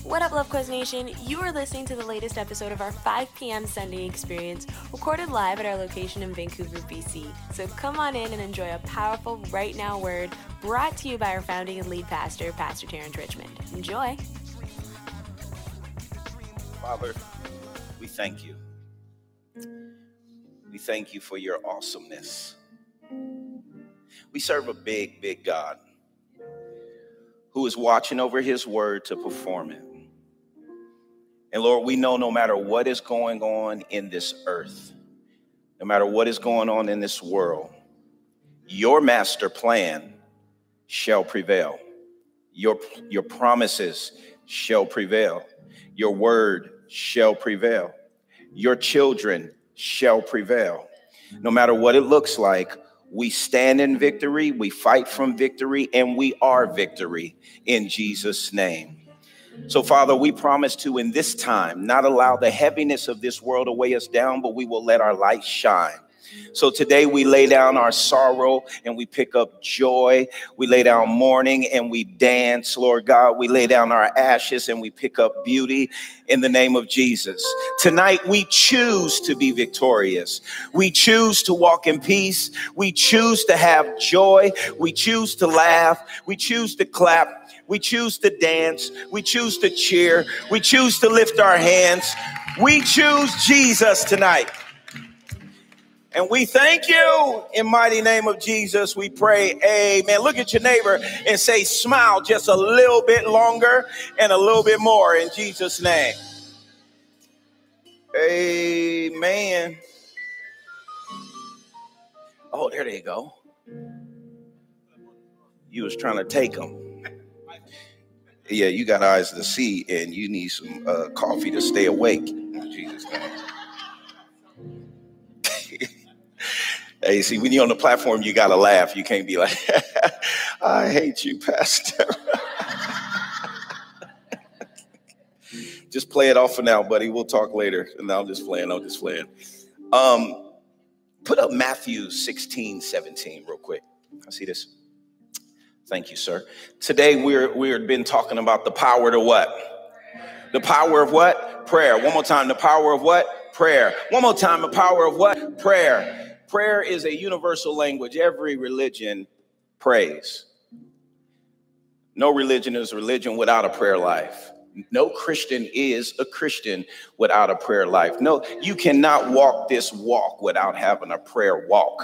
What up, Love Quest Nation? You are listening to the latest episode of our 5 p.m. Sunday experience, recorded live at our location in Vancouver, BC. So come on in and enjoy a powerful Right Now word brought to you by our founding and lead pastor, Pastor Terrence Richmond. Enjoy. Father, we thank you. We thank you for your awesomeness. We serve a big, big God who is watching over his word to perform it. And Lord, we know no matter what is going on in this earth, no matter what is going on in this world, your master plan shall prevail. Your promises shall prevail. Your word shall prevail. Your children shall prevail. No matter what it looks like, we stand in victory, we fight from victory, and we are victory in Jesus' name. So, Father, we promise to, in this time, not allow the heaviness of this world to weigh us down, but we will let our light shine. So today we lay down our sorrow and we pick up joy. We lay down mourning and we dance, Lord God. We lay down our ashes and we pick up beauty in the name of Jesus. Tonight we choose to be victorious. We choose to walk in peace. We choose to have joy. We choose to laugh. We choose to clap. We choose to dance. We choose to cheer. We choose to lift our hands. We choose Jesus tonight. And we thank you in mighty name of Jesus. We pray, amen. Look at your neighbor and say, smile just a little bit longer and a little bit more in Jesus' name. Amen. Oh, there they go. You was trying to take them. Yeah, you got eyes to see and you need some coffee to stay awake in Jesus' name. Hey, see, when you're on the platform, you got to laugh. You can't be like, I hate you, Pastor. Just play it off for now, buddy. We'll talk later. No, I'm just playing. Put up Matthew 16:17 real quick. I see this. Thank you, sir. Today, we've been talking about the power to what? The power of what? Prayer. One more time. The power of what? Prayer. One more time. The power of what? Prayer. Prayer is a universal language. Every religion prays. No religion is a religion without a prayer life. No Christian is a Christian without a prayer life. No, you cannot walk this walk without having a prayer walk.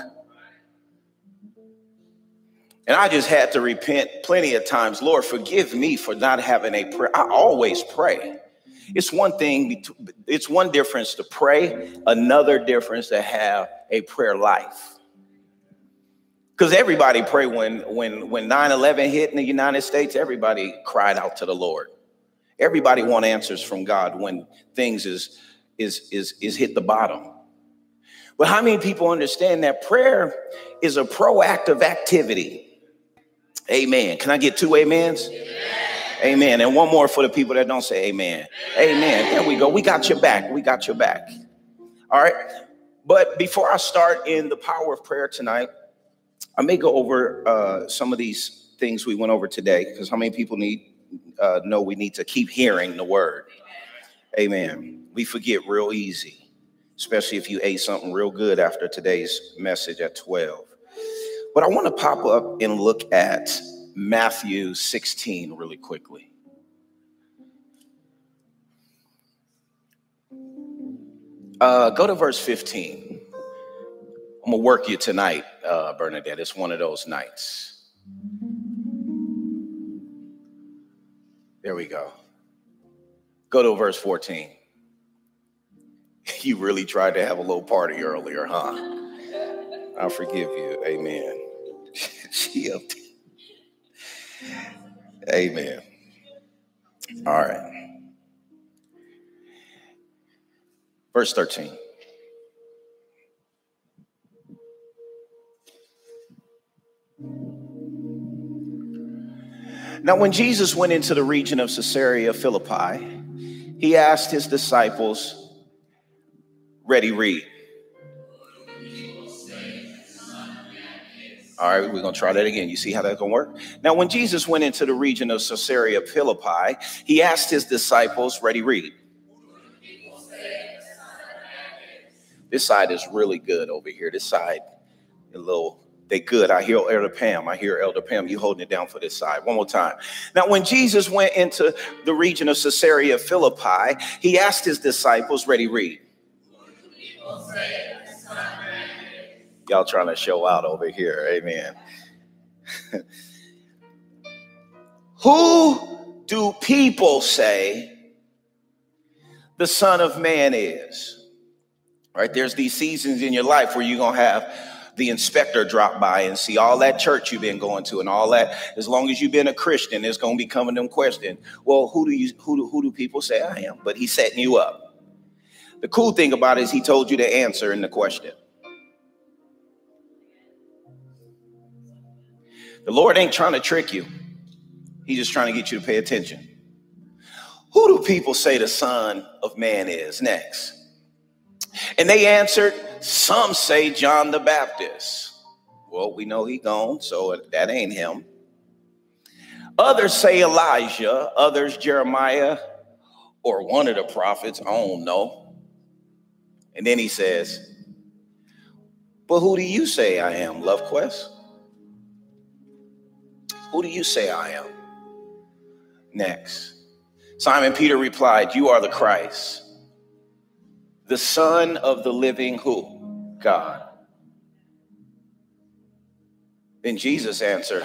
And I just had to repent plenty of times. Lord, forgive me for not having a prayer. I always pray. It's one difference to pray, another difference to have a prayer life. Because everybody pray when 9/11 hit in the United States, everybody cried out to the Lord. Everybody want answers from God when things is hit the bottom. But how many people understand that prayer is a proactive activity? Amen. Can I get 2 amens? Amen. Amen. And one more for the people that don't say amen. Amen. There we go. We got your back. We got your back. All right. But before I start in the power of prayer tonight, I may go over some of these things we went over today, because how many people know we need to keep hearing the word? Amen. We forget real easy, especially if you ate something real good after today's message at 12. But I want to pop up and look at Matthew 16 really quickly. Go to verse 15. I'm going to work you tonight, Bernadette. It's one of those nights. There we go. Go to verse 14. You really tried to have a little party earlier, huh? I forgive you. Amen. Amen. All right. Verse 13. Now, when Jesus went into the region of Caesarea Philippi, he asked his disciples, ready, read. All right, we're going to try that again. You see how that's going to work? Now, when Jesus went into the region of Caesarea Philippi, he asked his disciples, ready, read. This side is really good over here. This side, they good. I hear Elder Pam. You holding it down for this side. One more time. Now, when Jesus went into the region of Caesarea Philippi, he asked his disciples, ready, read. Y'all trying to show out over here. Amen. Who do people say the Son of Man is? Right? There's these seasons in your life where you're going to have the inspector drop by and see all that church you've been going to and all that. As long as you've been a Christian, there's going to be coming them question. Well, who do people say I am? But he's setting you up. The cool thing about it is he told you the answer in the question. The Lord ain't trying to trick you. He's just trying to get you to pay attention. Who do people say the Son of Man is? Next. And they answered, some say John the Baptist. Well, we know he gone, so that ain't him. Others say Elijah, others Jeremiah, or one of the prophets. I don't know. And then he says, but who do you say I am, Love Quest? Who do you say I am? Next. Simon Peter replied, you are the Christ, the Son of the living who? God. Then Jesus answered,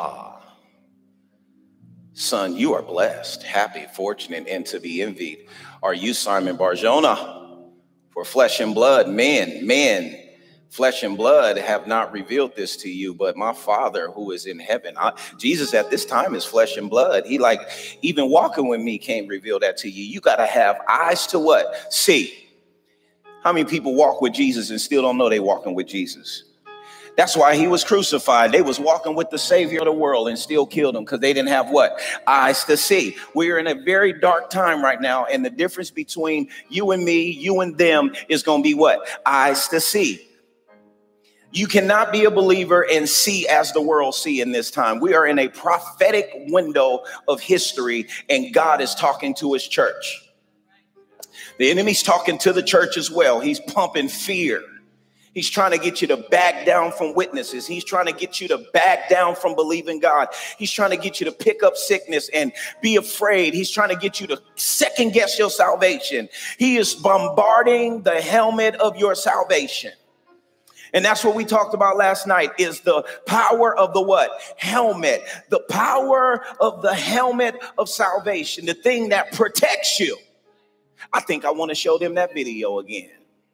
son, you are blessed, happy, fortunate, and to be envied. Are you Simon Bar-Jonah? For flesh and blood, flesh and blood have not revealed this to you, but my Father who is in heaven. Jesus at this time is flesh and blood. He even walking with me can't reveal that to you. You got to have eyes to what? See. How many people walk with Jesus and still don't know they walking with Jesus? That's why he was crucified. They was walking with the Savior of the world and still killed him because they didn't have what? Eyes to see. We're in a very dark time right now. And the difference between you and me, you and them is going to be what? Eyes to see. You cannot be a believer and see as the world see in this time. We are in a prophetic window of history, and God is talking to his church. The enemy's talking to the church as well. He's pumping fear. He's trying to get you to back down from witnesses. He's trying to get you to back down from believing God. He's trying to get you to pick up sickness and be afraid. He's trying to get you to second guess your salvation. He is bombarding the helmet of your salvation. And that's what we talked about last night is the power of the what? Helmet. The power of the helmet of salvation. The thing that protects you. I think I want to show them that video again.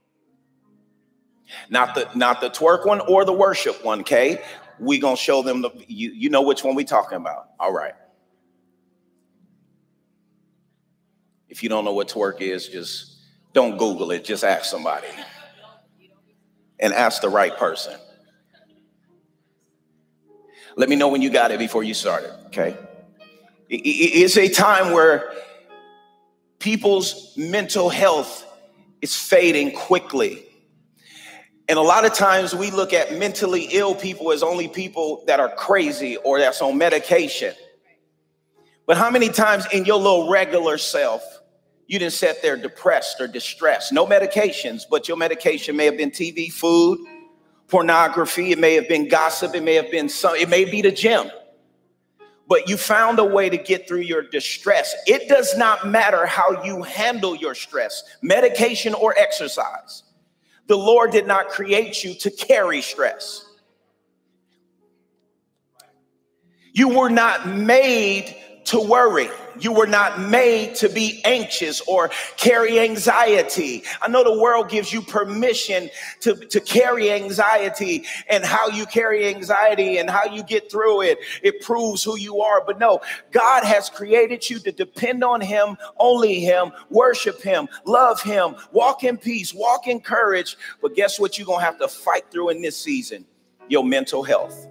Not the twerk one or the worship one, okay? We're going to show them, you know which one we're talking about. All right. If you don't know what twerk is, just don't Google it. Just ask somebody. And ask the right person. Let me know when you got it before you start it, okay? It's a time where people's mental health is fading quickly. And a lot of times we look at mentally ill people as only people that are crazy or that's on medication. But how many times in your little regular self, you didn't sit there depressed or distressed? No medications, but your medication may have been TV, food, pornography. It may have been gossip. It may have been it may be the gym. But you found a way to get through your distress. It does not matter how you handle your stress, medication or exercise. The Lord did not create you to carry stress. You were not made to worry. You were not made to be anxious or carry anxiety. I know the world gives you permission to carry anxiety, and how you carry anxiety and how you get through it. It proves who you are. But no, God has created you to depend on him, only him, worship him, love him, walk in peace, walk in courage. But guess what you're going to have to fight through in this season? Your mental health.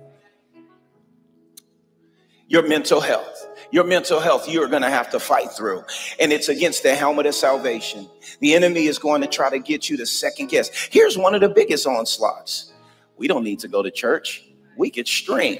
Your mental health. Your mental health, you're going to have to fight through. And it's against the helmet of salvation. The enemy is going to try to get you to second guess. Here's one of the biggest onslaughts. We don't need to go to church. We could stream.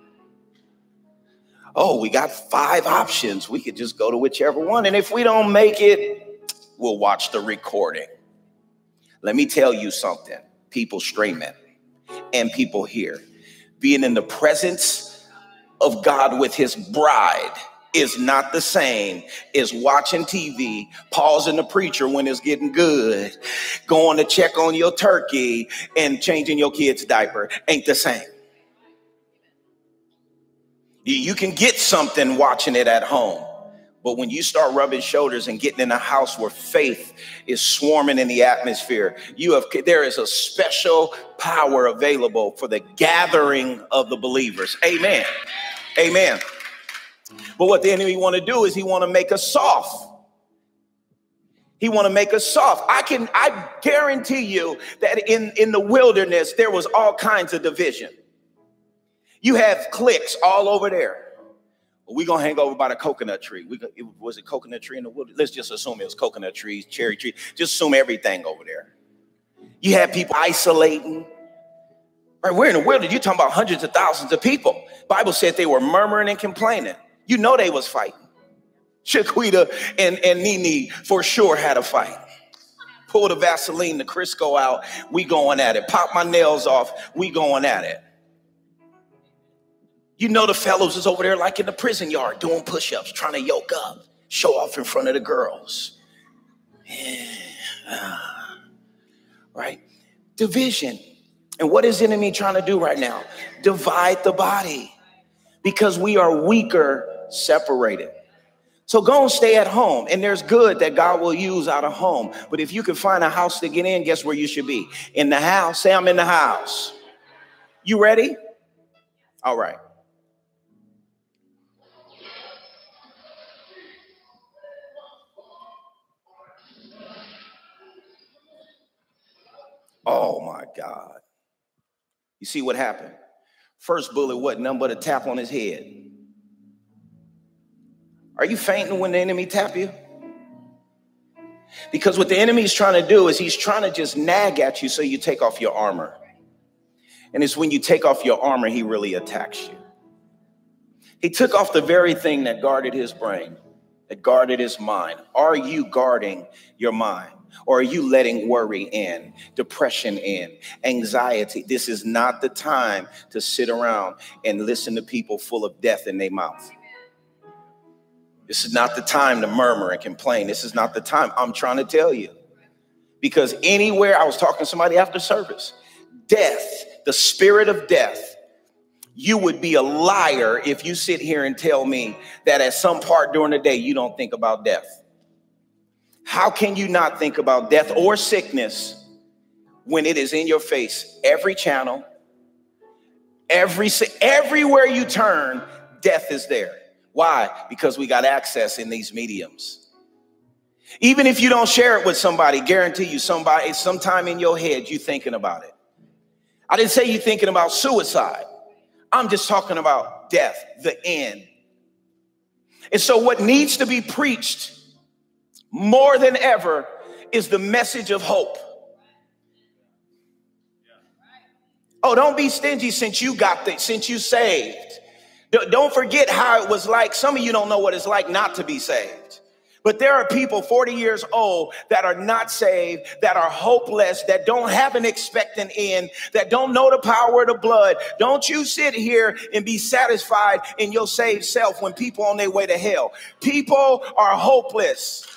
Oh, we got 5 options. We could just go to whichever one. And if we don't make it, we'll watch the recording. Let me tell you something. People stream it and people hear. Being in the presence of God with his bride is not the same as watching TV, pausing the preacher when it's getting good, going to check on your turkey and changing your kid's diaper. Ain't the same. You can get something watching it at home, but when you start rubbing shoulders and getting in a house where faith is swarming in the atmosphere, there is a special power available for the gathering of the believers. Amen. Amen. But what the enemy want to do is he want to make us soft. He want to make us soft. I guarantee you that in the wilderness, there was all kinds of division. You have cliques all over there. We're going to hang over by the coconut tree. Was it coconut tree in the wilderness? Let's just assume it was coconut trees, cherry tree. Just assume everything over there. You have people isolating. Right, we're in the wilderness. You're talking about hundreds of thousands of people. Bible said they were murmuring and complaining. You know they was fighting. Chiquita and Nene for sure had a fight. Pull the Vaseline, the Crisco out. We going at it. Pop my nails off. We going at it. You know the fellows is over there like in the prison yard doing push-ups, trying to yoke up, show off in front of the girls. Right? Division. And what is the enemy trying to do right now? Divide the body because we are weaker separated. So go and stay at home. And there's good that God will use out of home. But if you can find a house to get in, guess where you should be? In the house. Say, I'm in the house. You ready? All right. Oh, my God. You see what happened? First bullet wasn't nothing but a tap on his head. Are you fainting when the enemy tap you? Because what the enemy is trying to do is he's trying to just nag at you so you take off your armor. And it's when you take off your armor, he really attacks you. He took off the very thing that guarded his brain, that guarded his mind. Are you guarding your mind? Or are you letting worry in, depression in, anxiety? This is not the time to sit around and listen to people full of death in their mouth. This is not the time to murmur and complain. This is not the time. I'm trying to tell you. Because anywhere, I was talking to somebody after service, death, the spirit of death, you would be a liar if you sit here and tell me that at some part during the day, you don't think about death. How can you not think about death or sickness when it is in your face? Every channel, everywhere you turn, death is there. Why? Because we got access in these mediums. Even if you don't share it with somebody, guarantee you sometime in your head, you thinking about it. I didn't say you thinking about suicide. I'm just talking about death, the end. And so what needs to be preached more than ever is the message of hope. Oh, don't be stingy since you saved. Don't forget how it was like. Some of you don't know what it's like not to be saved. But there are people 40 years old that are not saved, that are hopeless, that don't have an expectant end, that don't know the power of the blood. Don't you sit here and be satisfied in your saved self when people on their way to hell. People are hopeless.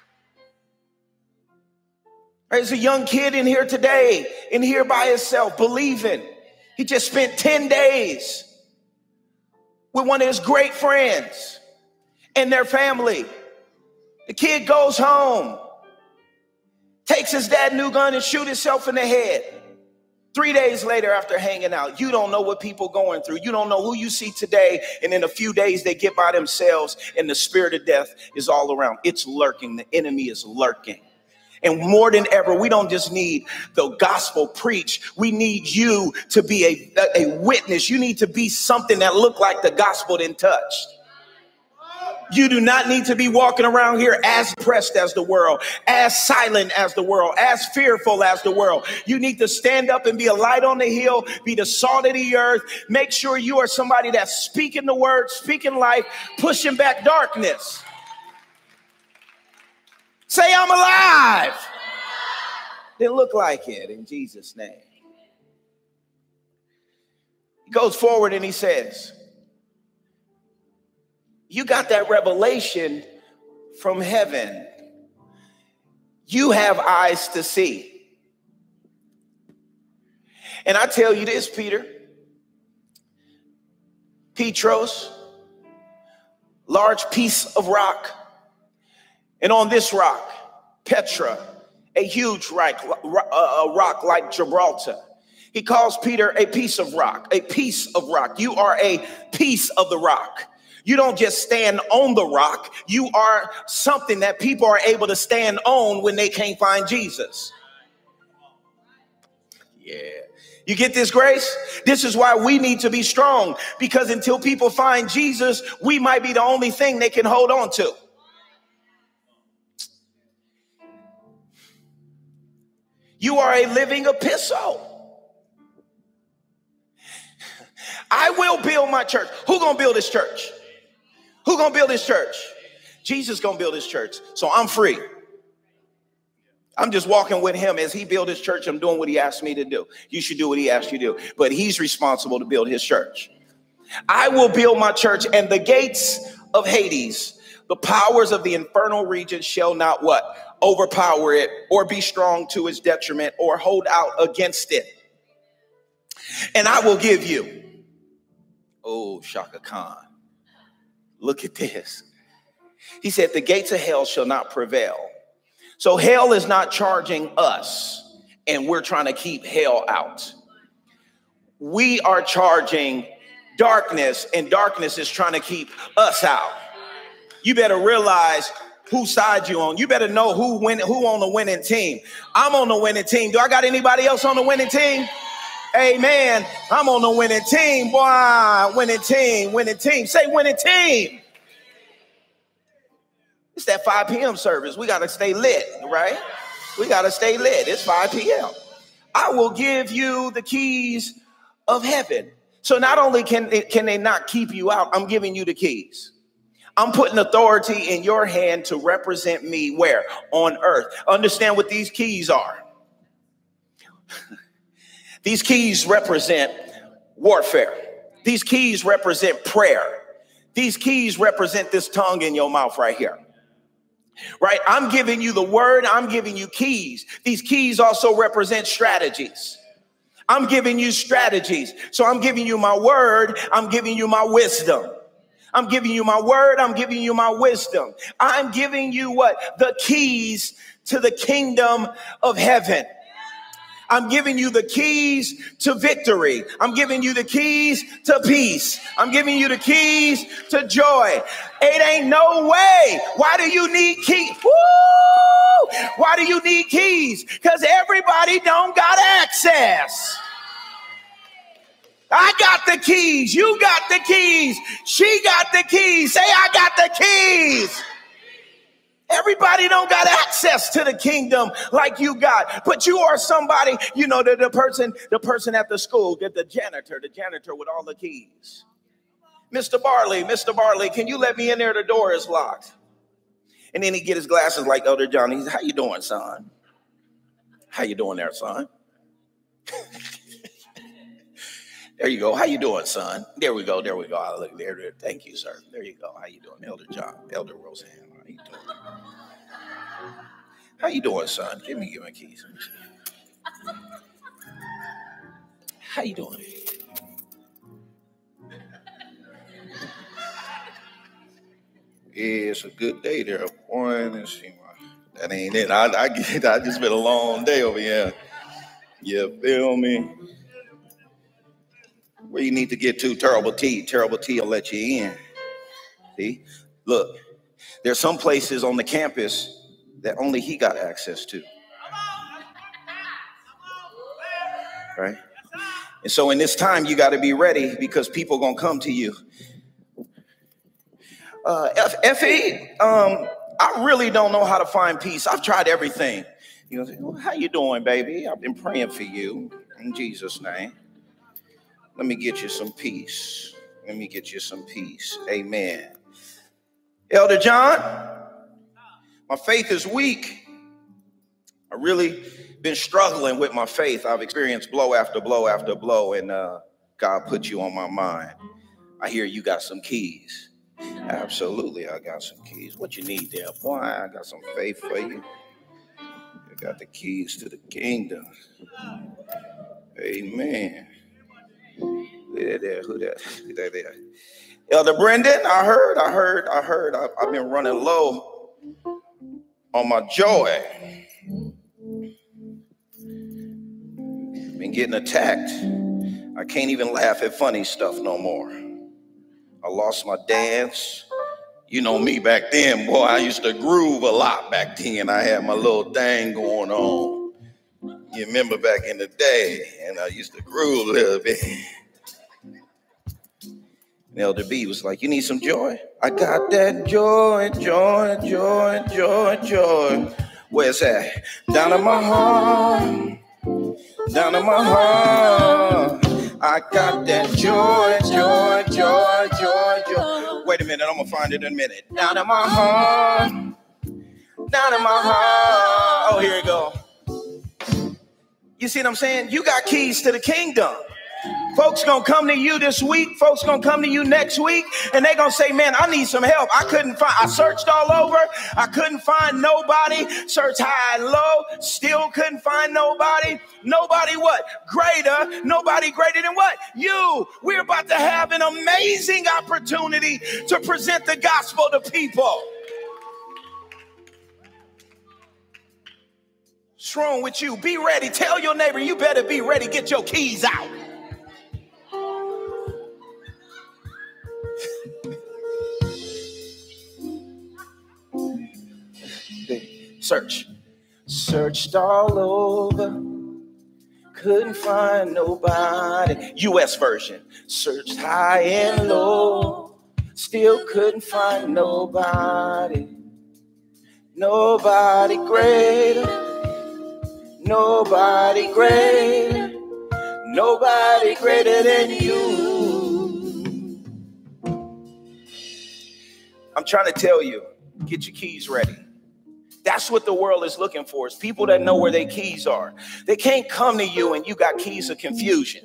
There's a young kid in here today, in here by himself, believing. He just spent 10 days with one of his great friends and their family. The kid goes home, takes his dad's new gun and shoots himself in the head. 3 days later after hanging out, you don't know what people going through. You don't know who you see today. And in a few days, they get by themselves and the spirit of death is all around. It's lurking. The enemy is lurking. And more than ever, we don't just need the gospel preached. We need you to be a witness. You need to be something that looked like the gospel didn't touch. You do not need to be walking around here as depressed as the world, as silent as the world, as fearful as the world. You need to stand up and be a light on the hill, be the salt of the earth. Make sure you are somebody that's speaking the word, speaking life, pushing back darkness. Say, I'm alive. Then look like it in Jesus' name. He goes forward and he says, you got that revelation from heaven. You have eyes to see. And I tell you this, Peter, Petros, large piece of rock. And on this rock, Petra, a huge rock like Gibraltar. He calls Peter a piece of rock, a piece of rock. You are a piece of the rock. You don't just stand on the rock. You are something that people are able to stand on when they can't find Jesus. Yeah. You get this, Grace? This is why we need to be strong, because until people find Jesus, we might be the only thing they can hold on to. You are a living epistle. I will build my church. Who gonna build this church? Who gonna build this church? Jesus gonna build his church. So I'm free. I'm just walking with him as he built his church. I'm doing what he asked me to do. You should do what he asked you to do. But he's responsible to build his church. I will build my church, and the gates of Hades, the powers of the infernal region, shall not what? Overpower it, or be strong to its detriment, or hold out against it. And I will give you. Oh, Shaka Khan. Look at this. He said, the gates of hell shall not prevail. So hell is not charging us, and we're trying to keep hell out. We are charging darkness, and darkness is trying to keep us out. You better realize whose side you on. You better know who on the winning team. I'm on the winning team. Do I got anybody else on the winning team? Amen. I'm on the winning team, boy. Winning team, winning team. Say winning team. It's that 5 p.m. service. We got to stay lit, right? We got to stay lit. It's 5 p.m. I will give you the keys of heaven. So not only can they not keep you out, I'm giving you the keys. I'm putting authority in your hand to represent me where? On earth. Understand what these keys are. These keys represent warfare. These keys represent prayer. These keys represent this tongue in your mouth right here. Right? I'm giving you the word. I'm giving you keys. These keys also represent strategies. I'm giving you strategies. So I'm giving you my word. I'm giving you my wisdom. I'm giving you my word. I'm giving you my wisdom. I'm giving you what? The keys to the kingdom of heaven. I'm giving you the keys to victory. I'm giving you the keys to peace. I'm giving you the keys to joy. It ain't no way. Why do you need keys? Woo! Why do you need keys? Because everybody don't got access. I got the keys. You got the keys. She got the keys. Say, I got the keys. Everybody don't got access to the kingdom like you got, but you are somebody, you know, the person at the school, the janitor with all the keys. Mr. Barley, can you let me in there? The door is locked. And then he get his glasses like Elder John. He's, how you doing, son? How you doing there, son? There you go. How you doing, son? There we go. I look there. Thank you, sir. There you go. How you doing, Elder John? Elder Roseanne. How you doing? How you doing, son? Give me my keys. How you doing? Yeah, it's a good day there, boy. That ain't it. I just been a long day over here. You feel me? Where you need to get to, Terrible T will let you in. See? Look, there's some places on the campus that only he got access to. Right? And so in this time, you got to be ready because people are going to come to you. Effie, I really don't know how to find peace. I've tried everything. You know, well, how you doing, baby? I've been praying for you in Jesus' name. Let me get you some peace. Let me get you some peace. Amen. Elder John, my faith is weak. I really been struggling with my faith. I've experienced blow after blow after blow, and God put you on my mind. I hear you got some keys. Absolutely, I got some keys. What you need there, boy? I got some faith for you. You got the keys to the kingdom. Amen. Who that there? Elder Brendan, I heard. I've been running low on my joy. Been getting attacked. I can't even laugh at funny stuff no more. I lost my dance. You know me back then, boy, I used to groove a lot back then. I had my little thing going on. You remember back in the day, and I used to groove a little bit. And Elder B was like, you need some joy? I got that joy. Where's that? Down in my heart. I got that joy. Wait a minute, I'm gonna find it in a minute. Down in my heart. Oh, here we go. You see what I'm saying? You got keys to the kingdom. Folks gonna come to you this week. Folks gonna come to you next week, and they gonna say, man, I need some help. I searched all over. I couldn't find nobody. Searched high and low. Still couldn't find nobody. Nobody what? Greater. Nobody greater than what? You. We're about to have an amazing opportunity to present the gospel to people. What's wrong with you? Be ready. Tell your neighbor, you better be ready. Get your keys out. Searched all over, couldn't find nobody. U.S. version. Searched high and low, still couldn't find nobody. Nobody greater, nobody greater than you. I'm trying to tell you, get your keys ready. That's what the world is looking for, is people that know where their keys are. They can't come to you and you got keys of confusion.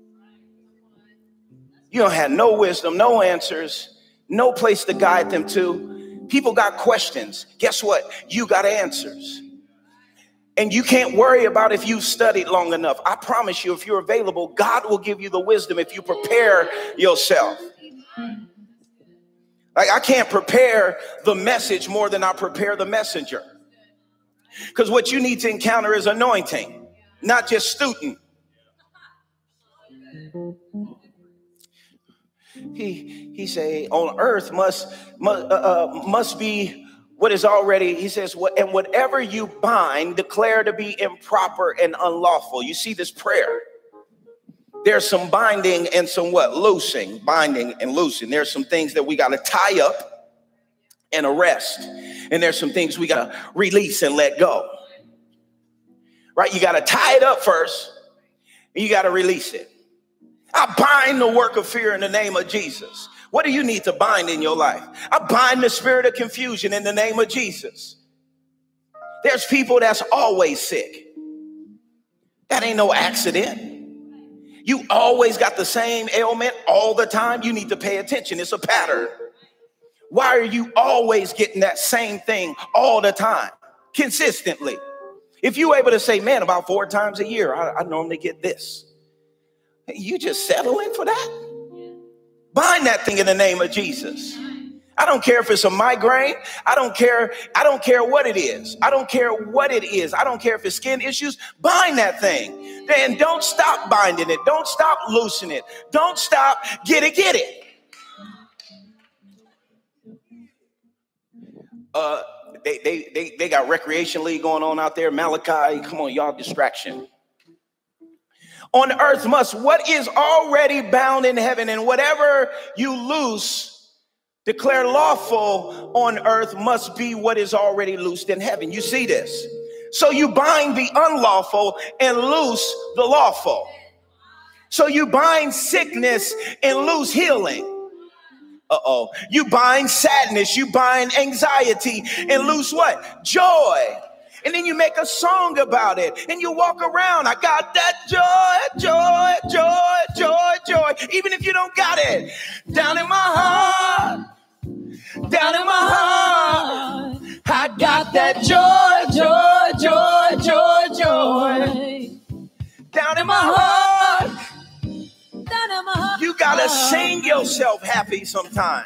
You don't have no wisdom, no answers, no place to guide them to. People got questions. Guess what? You got answers. And you can't worry about if you've studied long enough. I promise you, if you're available, God will give you the wisdom if you prepare yourself. Like, I can't prepare the message more than I prepare the messenger. Because what you need to encounter is anointing, not just student. He say on earth must be what is already, he says, and whatever you bind, declare to be improper and unlawful. You see this prayer. There's some binding and some what? Loosing, binding and loosing. There's some things that we got to tie up and arrest. And there's some things we got to release and let go. Right? You got to tie it up first. And you got to release it. I bind the work of fear in the name of Jesus. What do you need to bind in your life? I bind the spirit of confusion in the name of Jesus. There's people that's always sick. That ain't no accident. You always got the same ailment all the time. You need to pay attention. It's a pattern. Why are you always getting that same thing all the time, consistently? If you're able to say, man, about 4 times a year, I normally get this. You just settling for that? Bind that thing in the name of Jesus. I don't care if it's a migraine. I don't care what it is. I don't care what it is. I don't care if it's skin issues. Bind that thing. Then don't stop binding it. Don't stop loosening it. Don't stop. Get it. They got recreation league going on out there. Malachi, come on, y'all, distraction. On earth must what is already bound in heaven, and whatever you loose Declare lawful on earth must be what is already loosed in heaven. You see this? So you bind the unlawful and loose the lawful. So you bind sickness and loose healing. You bind sadness, you bind anxiety and loose what? Joy. And then you make a song about it and you walk around. I got that joy, joy, joy, joy, joy. Even if you don't got it. Down in my heart, down in my heart, I got that joy, joy, joy, joy, joy. Down in my heart. You gotta sing yourself happy sometime.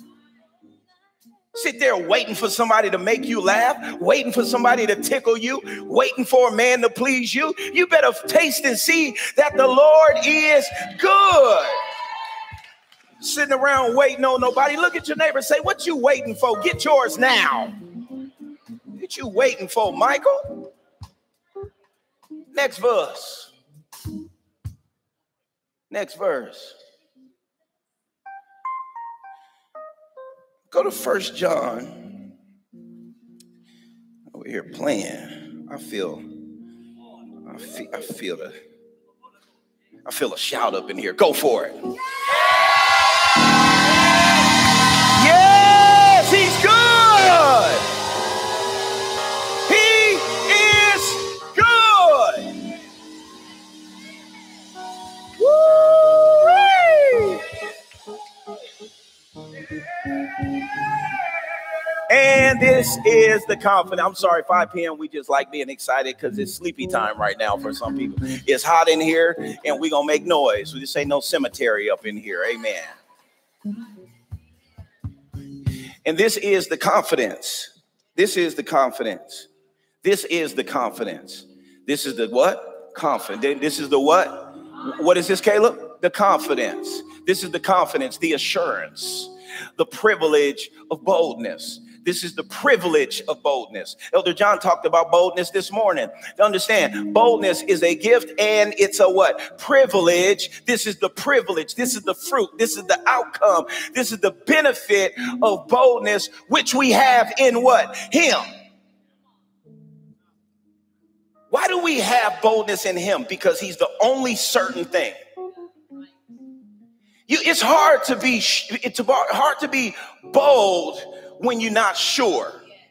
Sit there waiting for somebody to make you laugh, waiting for somebody to tickle you, waiting for a man to please you. You better taste and see that the Lord is good. Sitting around waiting on nobody. Look at your neighbor and say, what you waiting for? Get yours now. What you waiting for, Michael? Next verse. Next verse. Go to 1 John. Over here playing. I feel a shout up in here. Go for it. Yes, he's good. He is good. Woo! And this is the confidence. I'm sorry, 5 p.m. We just like being excited because it's sleepy time right now for some people. It's hot in here and we're going to make noise. We just ain't no cemetery up in here. Amen. And this is the confidence. This is the confidence. This is the confidence. This is the what? Confidence. This is the what? What is this, Caleb? The confidence. This is the confidence, the assurance, the privilege of boldness. This is the privilege of boldness. Elder John talked about boldness this morning. To understand, boldness is a gift and it's a what? Privilege. This is the privilege. This is the fruit. This is the outcome. This is the benefit of boldness, which we have in what? Him. Why do we have boldness in him? Because he's the only certain thing. It's hard to be bold when you're not sure.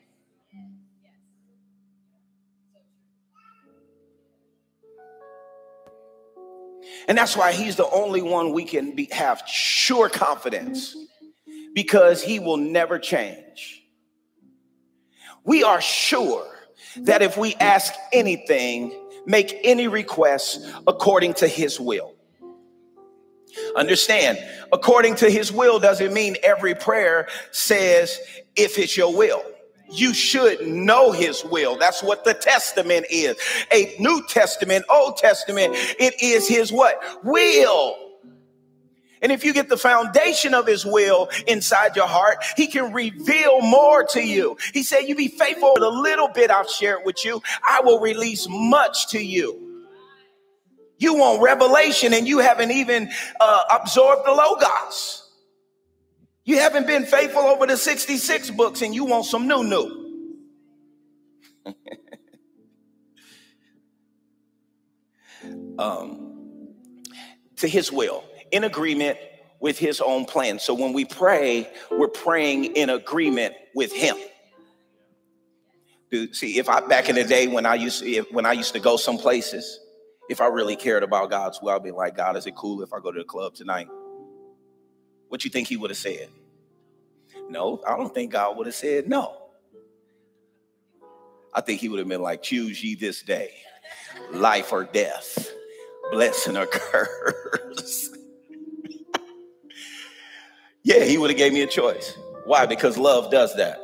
And that's why he's the only one we can have sure confidence, because he will never change. We are sure that if we ask anything, make any request according to his will. Understand, according to his will doesn't mean every prayer says, if it's your will. You should know his will. That's what the testament is. A New Testament, Old Testament, it is his what? Will. And if you get the foundation of his will inside your heart, he can reveal more to you. He said, you be faithful with a little bit I've shared with you, I will release much to you. You want revelation and you haven't even absorbed the Logos. You haven't been faithful over the 66 books and you want some new. To his will, in agreement with his own plan. So when we pray, we're praying in agreement with him. See, back in the day when I used to go some places, if I really cared about God's will, I'd be like, God, is it cool if I go to the club tonight? What you think he would have said? No, I don't think God would have said no. I think he would have been like, choose ye this day, life or death, blessing or curse. Yeah, he would have gave me a choice. Why? Because love does that.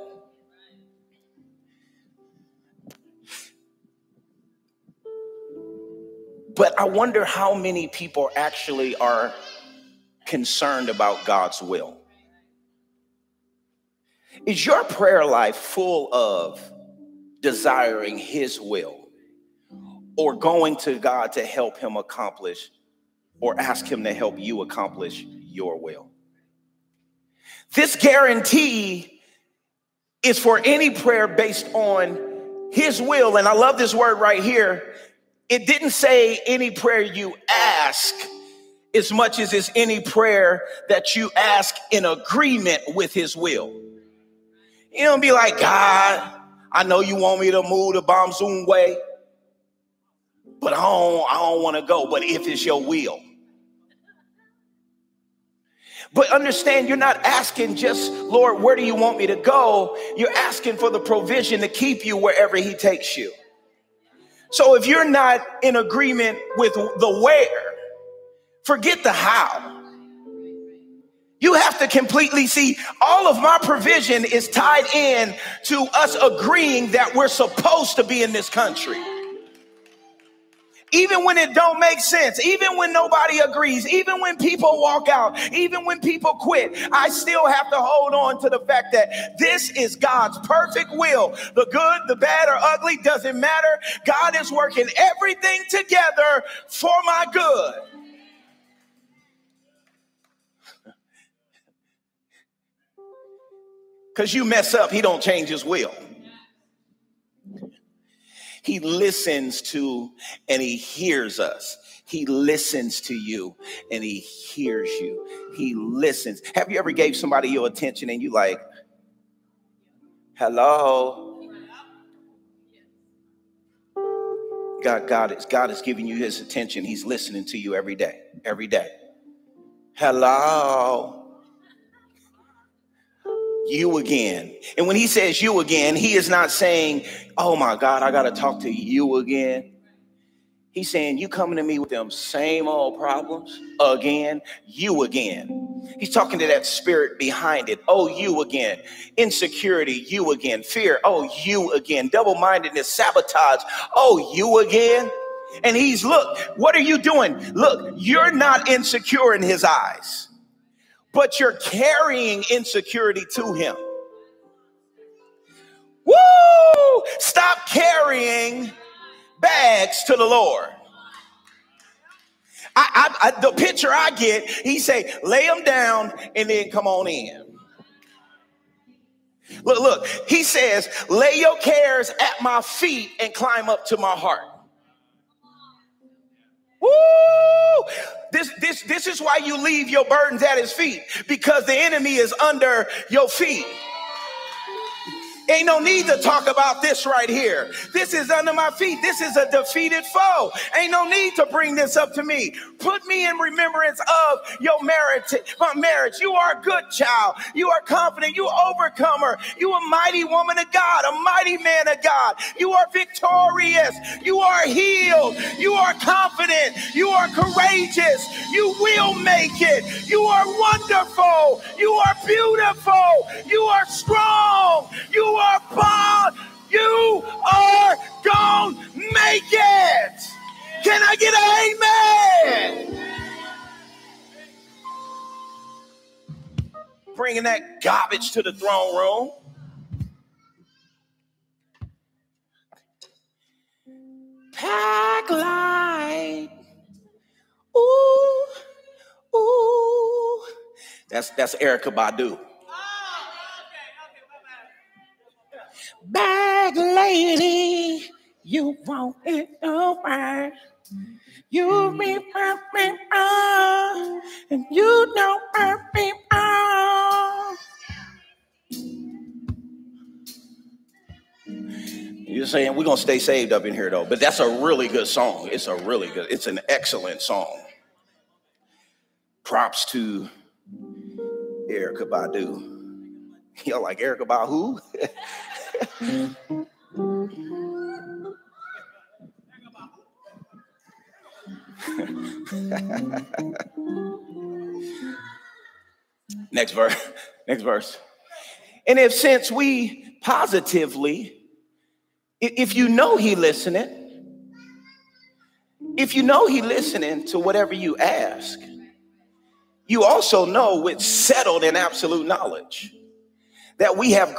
But I wonder how many people actually are concerned about God's will. Is your prayer life full of desiring his will, or going to God to help him accomplish, or ask him to help you accomplish your will? This guarantee is for any prayer based on his will. And I love this word right here. It didn't say any prayer you ask as much as it's any prayer that you ask in agreement with his will. You don't be like, God, I know you want me to move the Bam Zoom way, but I don't want to go. But if it's your will. But understand, you're not asking just, Lord, where do you want me to go? You're asking for the provision to keep you wherever he takes you. So if you're not in agreement with the where, forget the how. You have to completely see all of my provision is tied in to us agreeing that we're supposed to be in this country. Even when it don't make sense, even when nobody agrees, even when people walk out, even when people quit, I still have to hold on to the fact that this is God's perfect will. The good, the bad, or ugly doesn't matter. God is working everything together for my good. Because you mess up, he don't change his will. He listens to and he hears us. He listens to you and he hears you. He listens. Have you ever gave somebody your attention and you like, hello? God is giving you his attention. He's listening to you every day. Hello? You again. And when he says you again, he is not saying, oh my God, I got to talk to you again. He's saying, you coming to me with them same old problems again, you again. He's talking to that spirit behind it. Oh, you again. Insecurity, you again. Fear, oh, you again. Double-mindedness, sabotage, oh, you again. And he's, look, what are you doing? Look, you're not insecure in his eyes, but you're carrying insecurity to him. Woo! Stop carrying bags to the Lord. The picture I get, he say, lay them down and then come on in. Look, he says, lay your cares at my feet and climb up to my heart. Woo! This is why you leave your burdens at his feet, because the enemy is under your feet. Ain't no need to talk about this right here. This is under my feet. This is a defeated foe. Ain't no need to bring this up to me. Put me in remembrance of your marriage, my marriage. You are a good child. You are confident. You are overcomer. You are a mighty woman of God, a mighty man of God. You are victorious. You are healed. You are confident. You are courageous. You will make it. You are wonderful. You are beautiful. You are strong. You are bound. You are gonna make it. Can I get an amen? Bringing that garbage to the throne room. Pack light. Ooh, ooh. That's Erykah Badu. Bag lady, you want it over. You be perfect, and you don't perfect. You're saying we're gonna stay saved up in here though, but that's a really good song. It's an excellent song. Props to Erykah Badu. Y'all like Erykah Badu? Next verse. And since we positively, if you know he listening to whateve you ask, you also know with settled and absolute knowledge that he has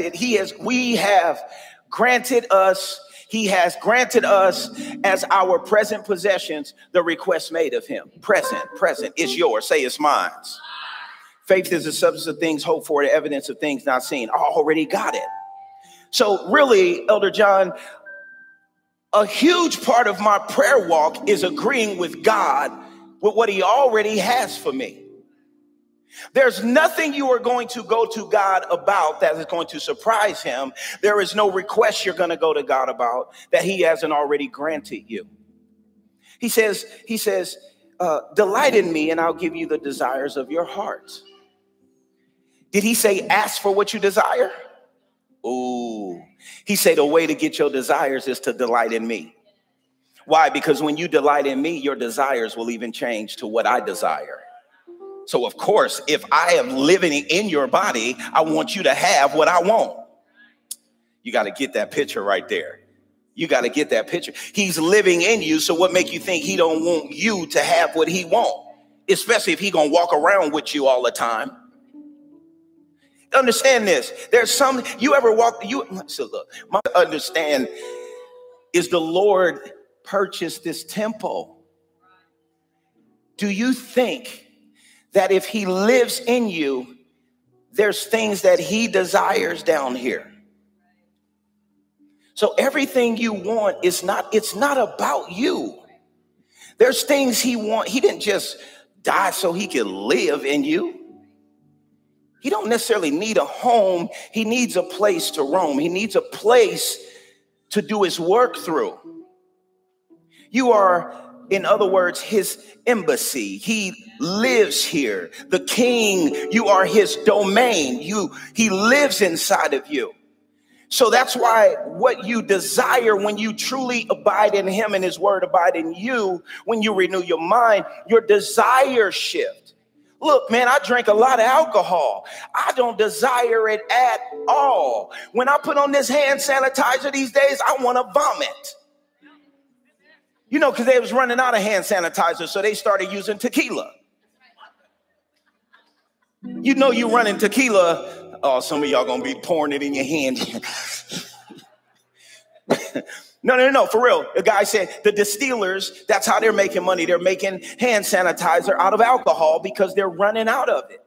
granted us as our present possessions the request made of him. Present, it's yours. Say it's mine. Faith is the substance of things hoped for, the evidence of things not seen. I already got it. So really, Elder John, a huge part of my prayer walk is agreeing with God with what he already has for me. There's nothing you are going to go to God about that is going to surprise him. There is no request you're going to go to God about that he hasn't already granted you. He says, delight in me and I'll give you the desires of your heart. Did he say, ask for what you desire? Ooh, he said the way to get your desires is to delight in me. Why? Because when you delight in me, your desires will even change to what I desire. So of course, if I am living in your body, I want you to have what I want. You got to get that picture right there. You got to get that picture. He's living in you. So what make you think he don't want you to have what he want? Especially if he going to walk around with you all the time. Understand this. There's some, you ever walk, so look, my understand is the Lord purchased this temple. Do you think that if he lives in you, there's things that he desires down here? So everything you want it's not about you. There's things he wants. He didn't just die so he could live in you. He don't necessarily need a home. He needs a place to roam. He needs a place to do his work through. You are, in other words, his embassy. He lives here. The king, you are his domain. He lives inside of you. So that's why what you desire when you truly abide in him and his word abide in you, when you renew your mind, your desire shift. Look, man, I drank a lot of alcohol. I don't desire it at all. When I put on this hand sanitizer these days, I want to vomit. You know, because they was running out of hand sanitizer, so they started using tequila. You know you running tequila. Oh, some of y'all going to be pouring it in your hand. No, for real. The guy said the distillers, that's how they're making money. They're making hand sanitizer out of alcohol because they're running out of it.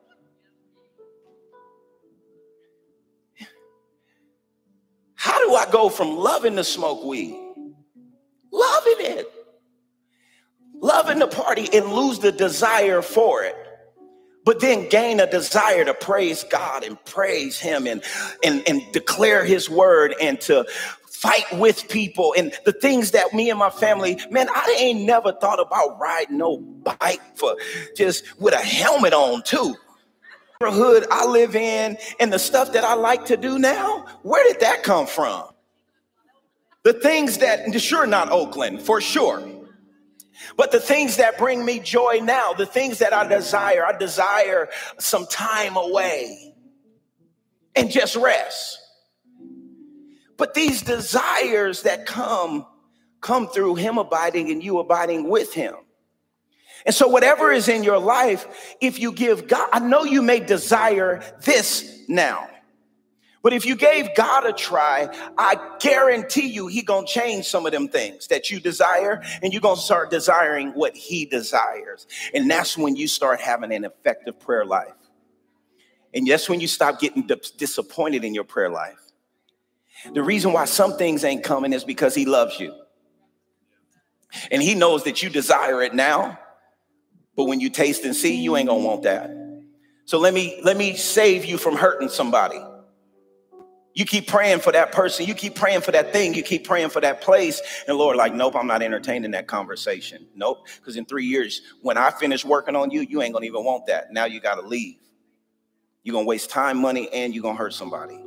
How do I go from loving to smoke weed, loving it, loving the party and lose the desire for it, but then gain a desire to praise God and praise him and declare his word and to fight with people and the things that me and my family, man, I ain't never thought about riding no bike for just with a helmet on too. The neighborhood I live in and the stuff that I like to do now, where did that come from? The things that, sure, not Oakland, for sure. But the things that bring me joy now, the things that I desire some time away and just rest. But these desires that come through him abiding and you abiding with him. And so whatever is in your life, if you give God, I know you may desire this now. But if you gave God a try, I guarantee you he gonna change some of them things that you desire, and you're gonna start desiring what he desires. And that's when you start having an effective prayer life. And that's when you stop getting disappointed in your prayer life. The reason why some things ain't coming is because he loves you. And he knows that you desire it now, but when you taste and see, you ain't gonna want that. So let me save you from hurting somebody. You keep praying for that person. You keep praying for that thing. You keep praying for that place. And Lord, like, nope, I'm not entertaining that conversation. Nope. Because in 3 years, when I finish working on you, you ain't going to even want that. Now you got to leave. You're going to waste time, money, and you're going to hurt somebody.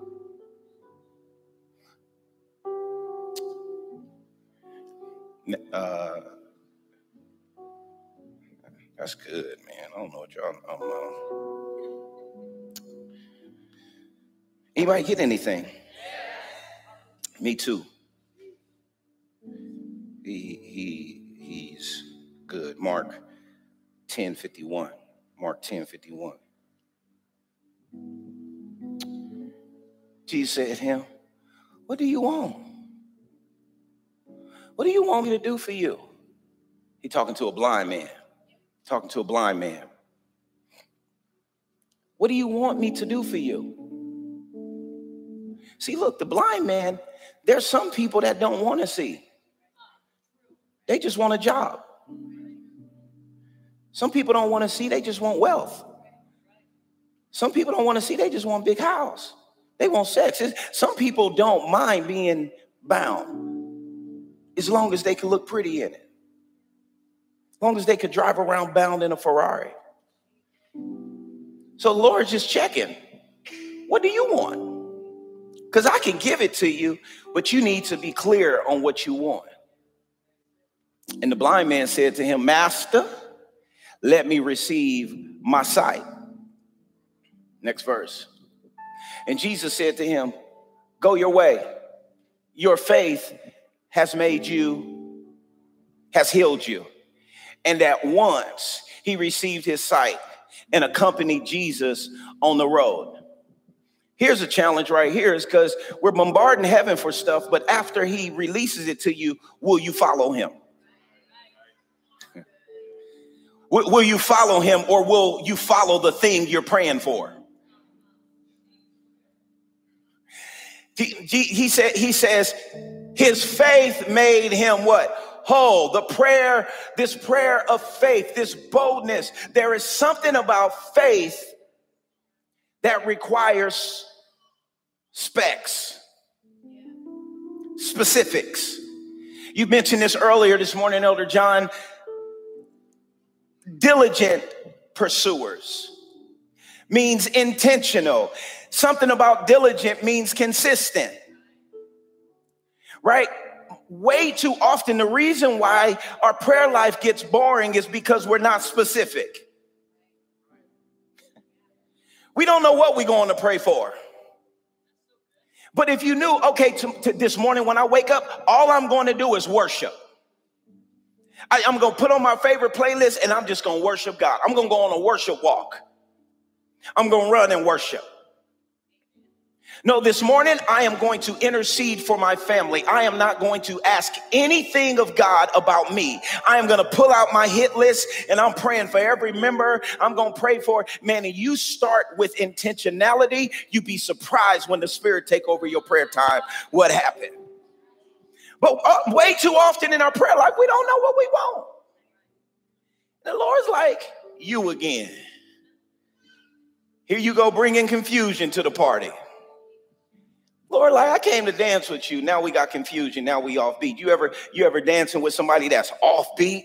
That's good, man. I don't know what y'all, I don't know. Anybody get anything? Me too. He's good. Mark 10:51. Mark 10:51. Jesus said to him, what do you want? What do you want me to do for you? He talking to a blind man. Talking to a blind man. What do you want me to do for you? See, look, the blind man, there's some people that don't want to see. They just want a job. Some people don't want to see, they just want wealth. Some people don't want to see, they just want a big house. They want sex. Some people don't mind being bound as long as they can look pretty in it. As long as they could drive around bound in a Ferrari. So the Lord's just checking. What do you want? Because I can give it to you, but you need to be clear on what you want. And the blind man said to him, Master, let me receive my sight. Next verse. And Jesus said to him, go your way. Your faith has healed you. And at once he received his sight and accompanied Jesus on the road. Here's a challenge right here, is because we're bombarding heaven for stuff, but after he releases it to you, will you follow him? Will you follow him, or will you follow the thing you're praying for? He says his faith made him what? Whole. This prayer of faith, this boldness. There is something about faith that requires specifics. You mentioned this earlier this morning, Elder John. Diligent pursuers means intentional. Something about diligent means consistent, right? Way too often, the reason why our prayer life gets boring is because we're not specific. We don't know what we're going to pray for. But if you knew, okay, to this morning when I wake up, all I'm going to do is worship. I'm going to put on my favorite playlist and I'm just going to worship God. I'm going to go on a worship walk. I'm going to run and worship. No, this morning I am going to intercede for my family. I am not going to ask anything of God about me. I am going to pull out my hit list and I'm praying for every member. I'm going to pray for, man, and you start with intentionality. You'd be surprised when the Spirit take over your prayer time, what happened. But way too often in our prayer life, we don't know what we want. The Lord's like, you again. Here you go bringing confusion to the party. Lord, like, I came to dance with you. Now we got confusion. Now we offbeat. You ever dancing with somebody that's offbeat?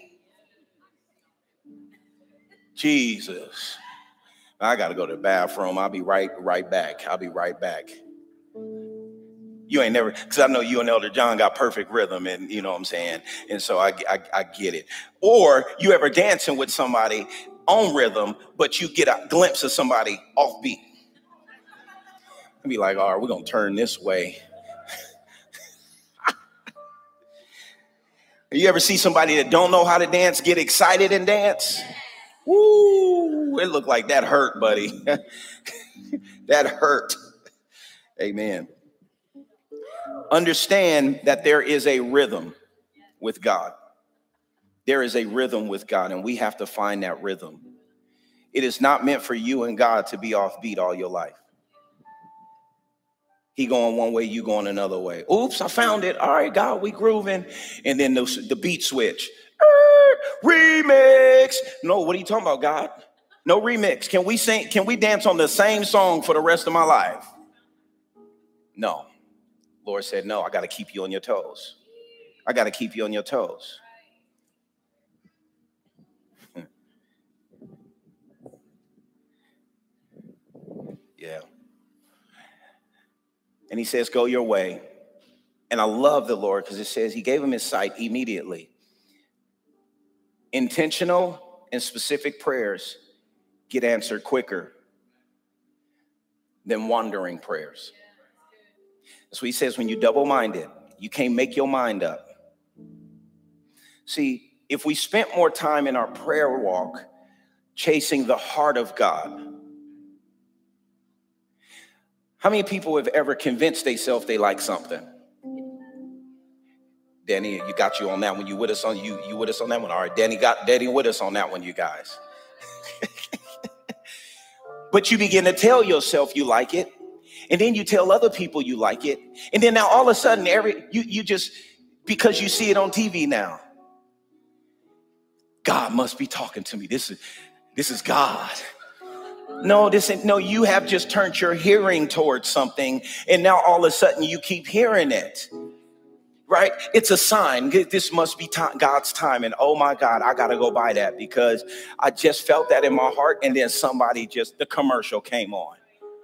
Jesus. I got to go to the bathroom. I'll be right back. I'll be right back. You ain't never, because I know you and Elder John got perfect rhythm, and you know what I'm saying? And so I get it. Or you ever dancing with somebody on rhythm, but you get a glimpse of somebody offbeat. And be like, all right, we're going to turn this way. You ever see somebody that don't know how to dance get excited and dance? Woo, it looked like that hurt, buddy. That hurt. Amen. Understand that there is a rhythm with God. There is a rhythm with God, and we have to find that rhythm. It is not meant for you and God to be offbeat all your life. He going one way, you going another way. Oops, I found it. All right, God, we grooving. And then the beat switch. Remix. No, what are you talking about, God? No remix. Can we sing? Can we dance on the same song for the rest of my life? No. Lord said, no, I got to keep you on your toes. I got to keep you on your toes. Yeah. And he says, go your way. And I love the Lord because it says he gave him his sight immediately. Intentional and specific prayers get answered quicker than wandering prayers. That's what he says when you're double-minded. You can't make your mind up. See, if we spent more time in our prayer walk chasing the heart of God, how many people have ever convinced themselves they like something? Danny, you got you on that one. You with us on you with us on that one? All right, Danny with us on that one, you guys. But you begin to tell yourself you like it. And then you tell other people you like it. And then now all of a sudden, you just, because you see it on TV now, God must be talking to me. This is God. No, you have just turned your hearing towards something. And now all of a sudden you keep hearing it. Right? It's a sign. This must be God's time. And oh my God, I got to go buy that because I just felt that in my heart. And then the commercial came on.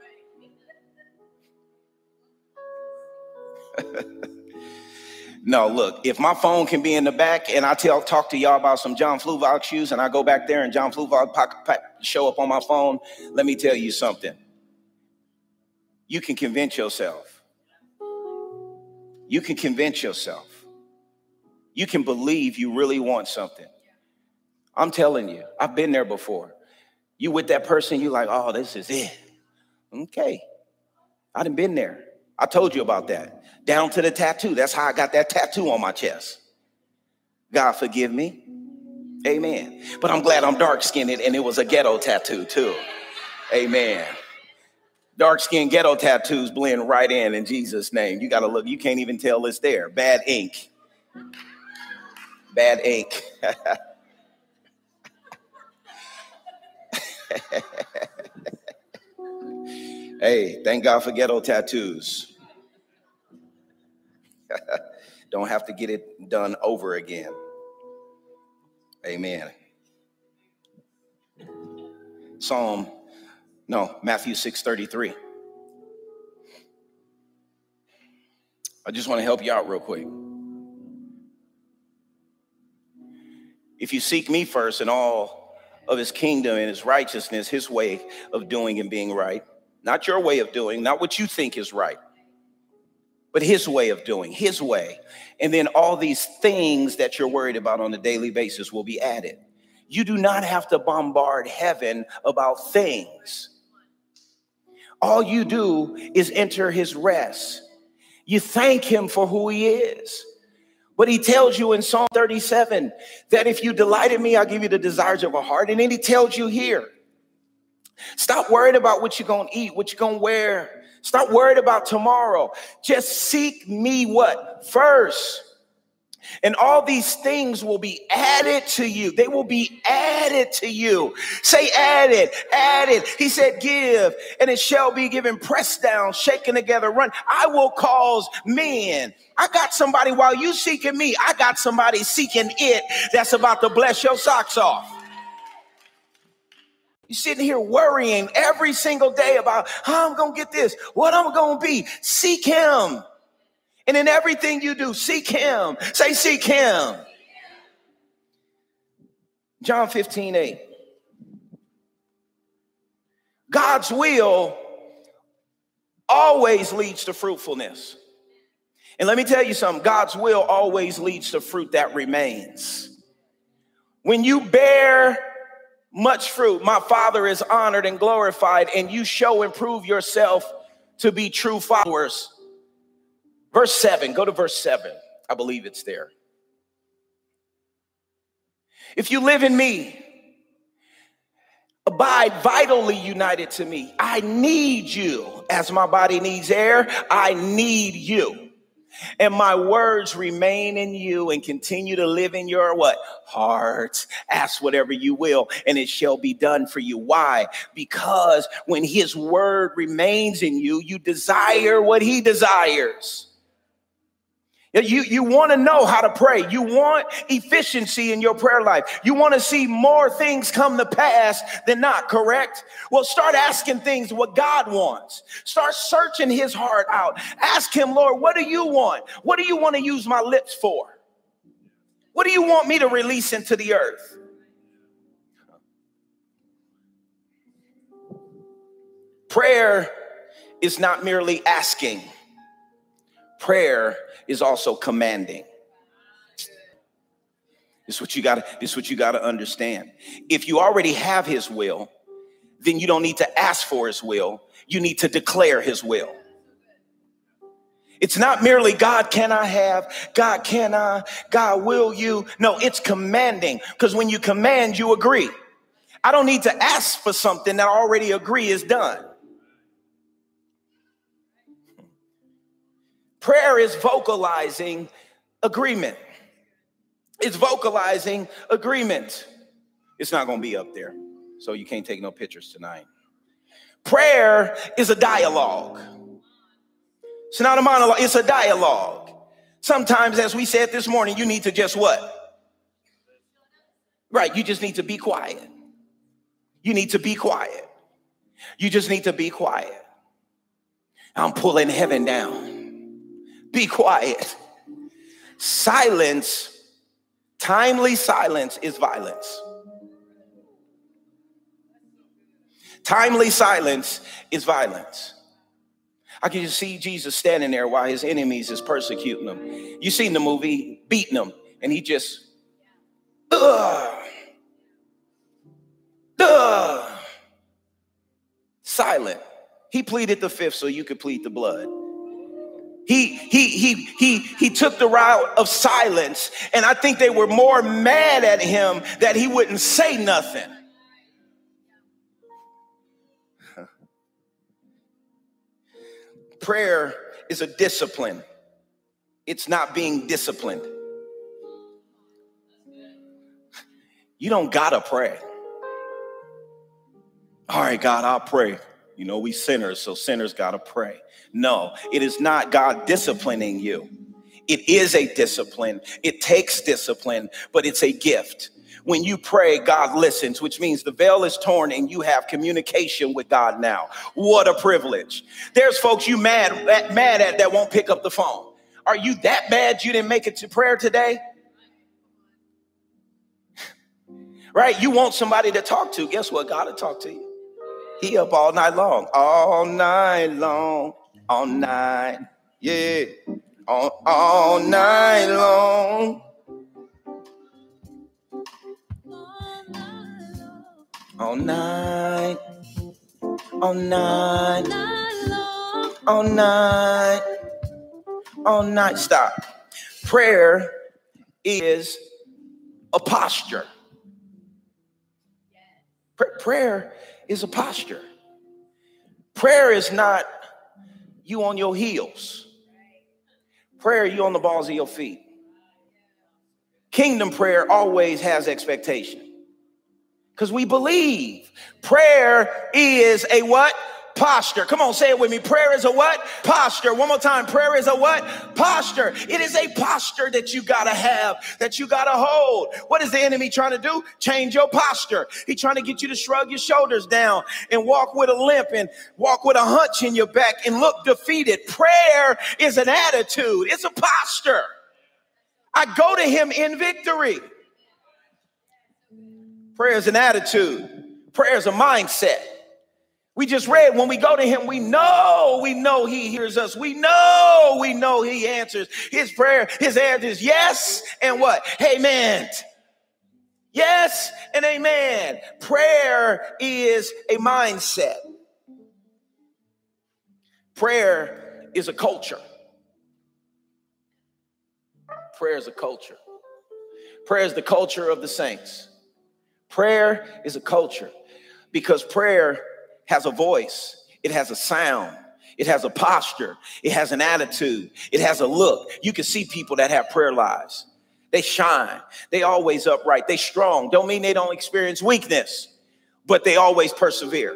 No, look, if my phone can be in the back and I talk to y'all about some John Fluevog shoes and I go back there and John Fluevog show up on my phone, let me tell you something. You can convince yourself. You can convince yourself. You can believe you really want something. I'm telling you, I've been there before. You with that person, you like, oh, this is it. Okay. I done been there. I told you about that. Down to the tattoo. That's how I got that tattoo on my chest. God forgive me. Amen. But I'm glad I'm dark-skinned and it was a ghetto tattoo too. Amen. Dark-skinned ghetto tattoos blend right in Jesus' name. You got to look. You can't even tell it's there. Bad ink. Bad ink. Hey, thank God for ghetto tattoos. Don't have to get it done over again. Amen. Matthew 6:33. I just want to help you out real quick. If you seek me first and all of his kingdom and his righteousness, his way of doing and being right, not your way of doing, not what you think is right, but his way of doing, his way. And then all these things that you're worried about on a daily basis will be added. You do not have to bombard heaven about things. All you do is enter his rest. You thank him for who he is. But he tells you in Psalm 37 that if you delight in me, I'll give you the desires of a heart. And then he tells you here, stop worrying about what you're going to eat, what you're going to wear. Stop worried about tomorrow. Just seek me what? First. And all these things will be added to you. They will be added to you. Say added, added. He said give, and it shall be given, pressed down, shaken together, run. I will cause men. I got somebody, while you seeking me, I got somebody seeking it that's about to bless your socks off. You're sitting here worrying every single day about how I'm going to get this, what I'm going to be. Seek him. And in everything you do, seek him. Say, seek him. John 15:8. God's will always leads to fruitfulness. And let me tell you something. God's will always leads to fruit that remains. When you bear much fruit, my Father is honored and glorified, and you show and prove yourself to be true followers. Verse 7, go to verse 7. I believe it's there. If you live in me, abide vitally united to me. I need you as my body needs air. I need you. And my words remain in you and continue to live in your what? Heart. Ask whatever you will, and it shall be done for you. Why? Because when his word remains in you, you desire what he desires. You want to know how to pray. You want efficiency in your prayer life. You want to see more things come to pass than not, correct? Well, start asking things what God wants. Start searching his heart out. Ask him, Lord, what do you want? What do you want to use my lips for? What do you want me to release into the earth? Prayer is not merely asking. Prayer is also commanding. This is what you got to understand. If you already have his will, then you don't need to ask for his will. You need to declare his will. It's not merely God, can I have? God, can I? God, will you? No, it's commanding, because when you command, you agree. I don't need to ask for something that I already agree is done. Prayer is vocalizing agreement. It's vocalizing agreement. It's not going to be up there, so you can't take no pictures tonight. Prayer is a dialogue. It's not a monologue, it's a dialogue. Sometimes, as we said this morning, you need to just what? Right, you just need to be quiet. You need to be quiet. You just need to be quiet. I'm pulling heaven down. Be quiet. Silence, timely silence is violence. Timely silence is violence. I can just see Jesus standing there while his enemies is persecuting him. You seen the movie, beating him, and he just, silent. He pleaded the fifth so you could plead the blood. He took the route of silence, and I think they were more mad at him that he wouldn't say nothing. Prayer is a discipline. It's not being disciplined. You don't gotta pray. All right, God, I'll pray. You know, we sinners, so sinners gotta pray. No, it is not God disciplining you. It is a discipline. It takes discipline, but it's a gift. When you pray, God listens, which means the veil is torn and you have communication with God now. What a privilege. There's folks you mad at that won't pick up the phone. Are you that bad you didn't make it to prayer today? Right? You want somebody to talk to. Guess what? God will talk to you. He up all night long. All night long. All night. Yeah. All night long. All night, all night, all night, all night. Stop. Prayer is a posture. Prayer is a posture. Prayer is not you on your heels. Prayer, you on the balls of your feet. Kingdom prayer always has expectation. Because we believe prayer is a what? Posture. Come on, say it with me. Prayer is a what? Posture. One more time. Prayer is a what? Posture. It is a posture that you got to have, that you got to hold. What is the enemy trying to do? Change your posture. He's trying to get you to shrug your shoulders down and walk with a limp and walk with a hunch in your back and look defeated. Prayer is an attitude. It's a posture. I go to him in victory. Prayer is an attitude. Prayer is a mindset. We just read when we go to him, we know he hears us. We know he answers. His prayer, his answer is yes and what? Amen. Yes and amen. Prayer is a mindset. Prayer is a culture. Prayer is a culture. Prayer is the culture of the saints. Prayer is a culture because prayer has a voice. It has a sound. It has a posture. It has an attitude. It has a look. You can see people that have prayer lives. They shine. They always upright. They strong. Don't mean they don't experience weakness, but they always persevere.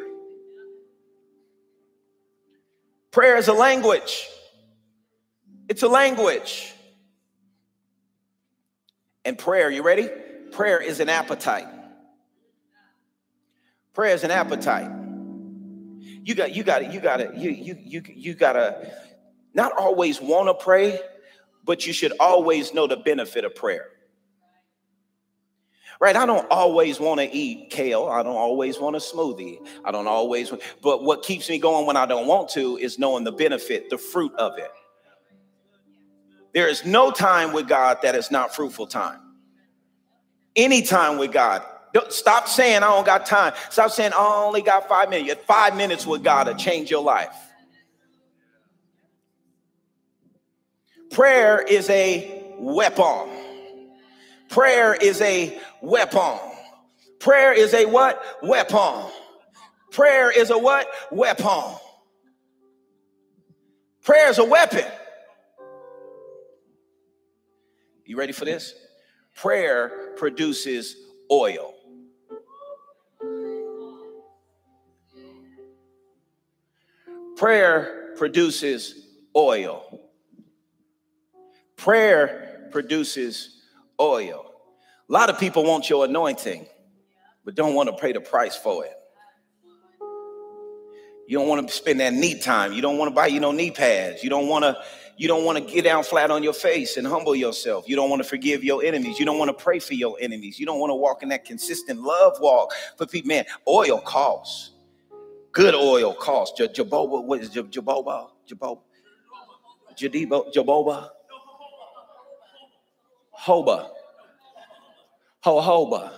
Prayer is a language. It's a language. And prayer, you ready? Prayer is an appetite. Prayer is an appetite. You gotta not always want to pray, but you should always know the benefit of prayer. Right? I don't always want to eat kale. I don't always want a smoothie. But what keeps me going when I don't want to is knowing the benefit, the fruit of it. There is no time with God that is not fruitful time. Any time with God. Stop saying I don't got time. Stop saying I only got 5 minutes. 5 minutes with God to change your life. Prayer is a weapon. Prayer is a weapon. Prayer is a what? Weapon. Prayer is a what? Weapon. Prayer is a weapon. You ready for this? Prayer produces oil. Prayer produces oil. Prayer produces oil. A lot of people want your anointing, but don't want to pay the price for it. You don't want to spend that knee time. You don't want to buy knee pads. You don't want to get down flat on your face and humble yourself. You don't want to forgive your enemies. You don't want to pray for your enemies. You don't want to walk in that consistent love walk for people. Man, oil costs. Good oil costs. Jojoba, what is Jojoba? Jojoba? Jojoba? Hoba. Hoba.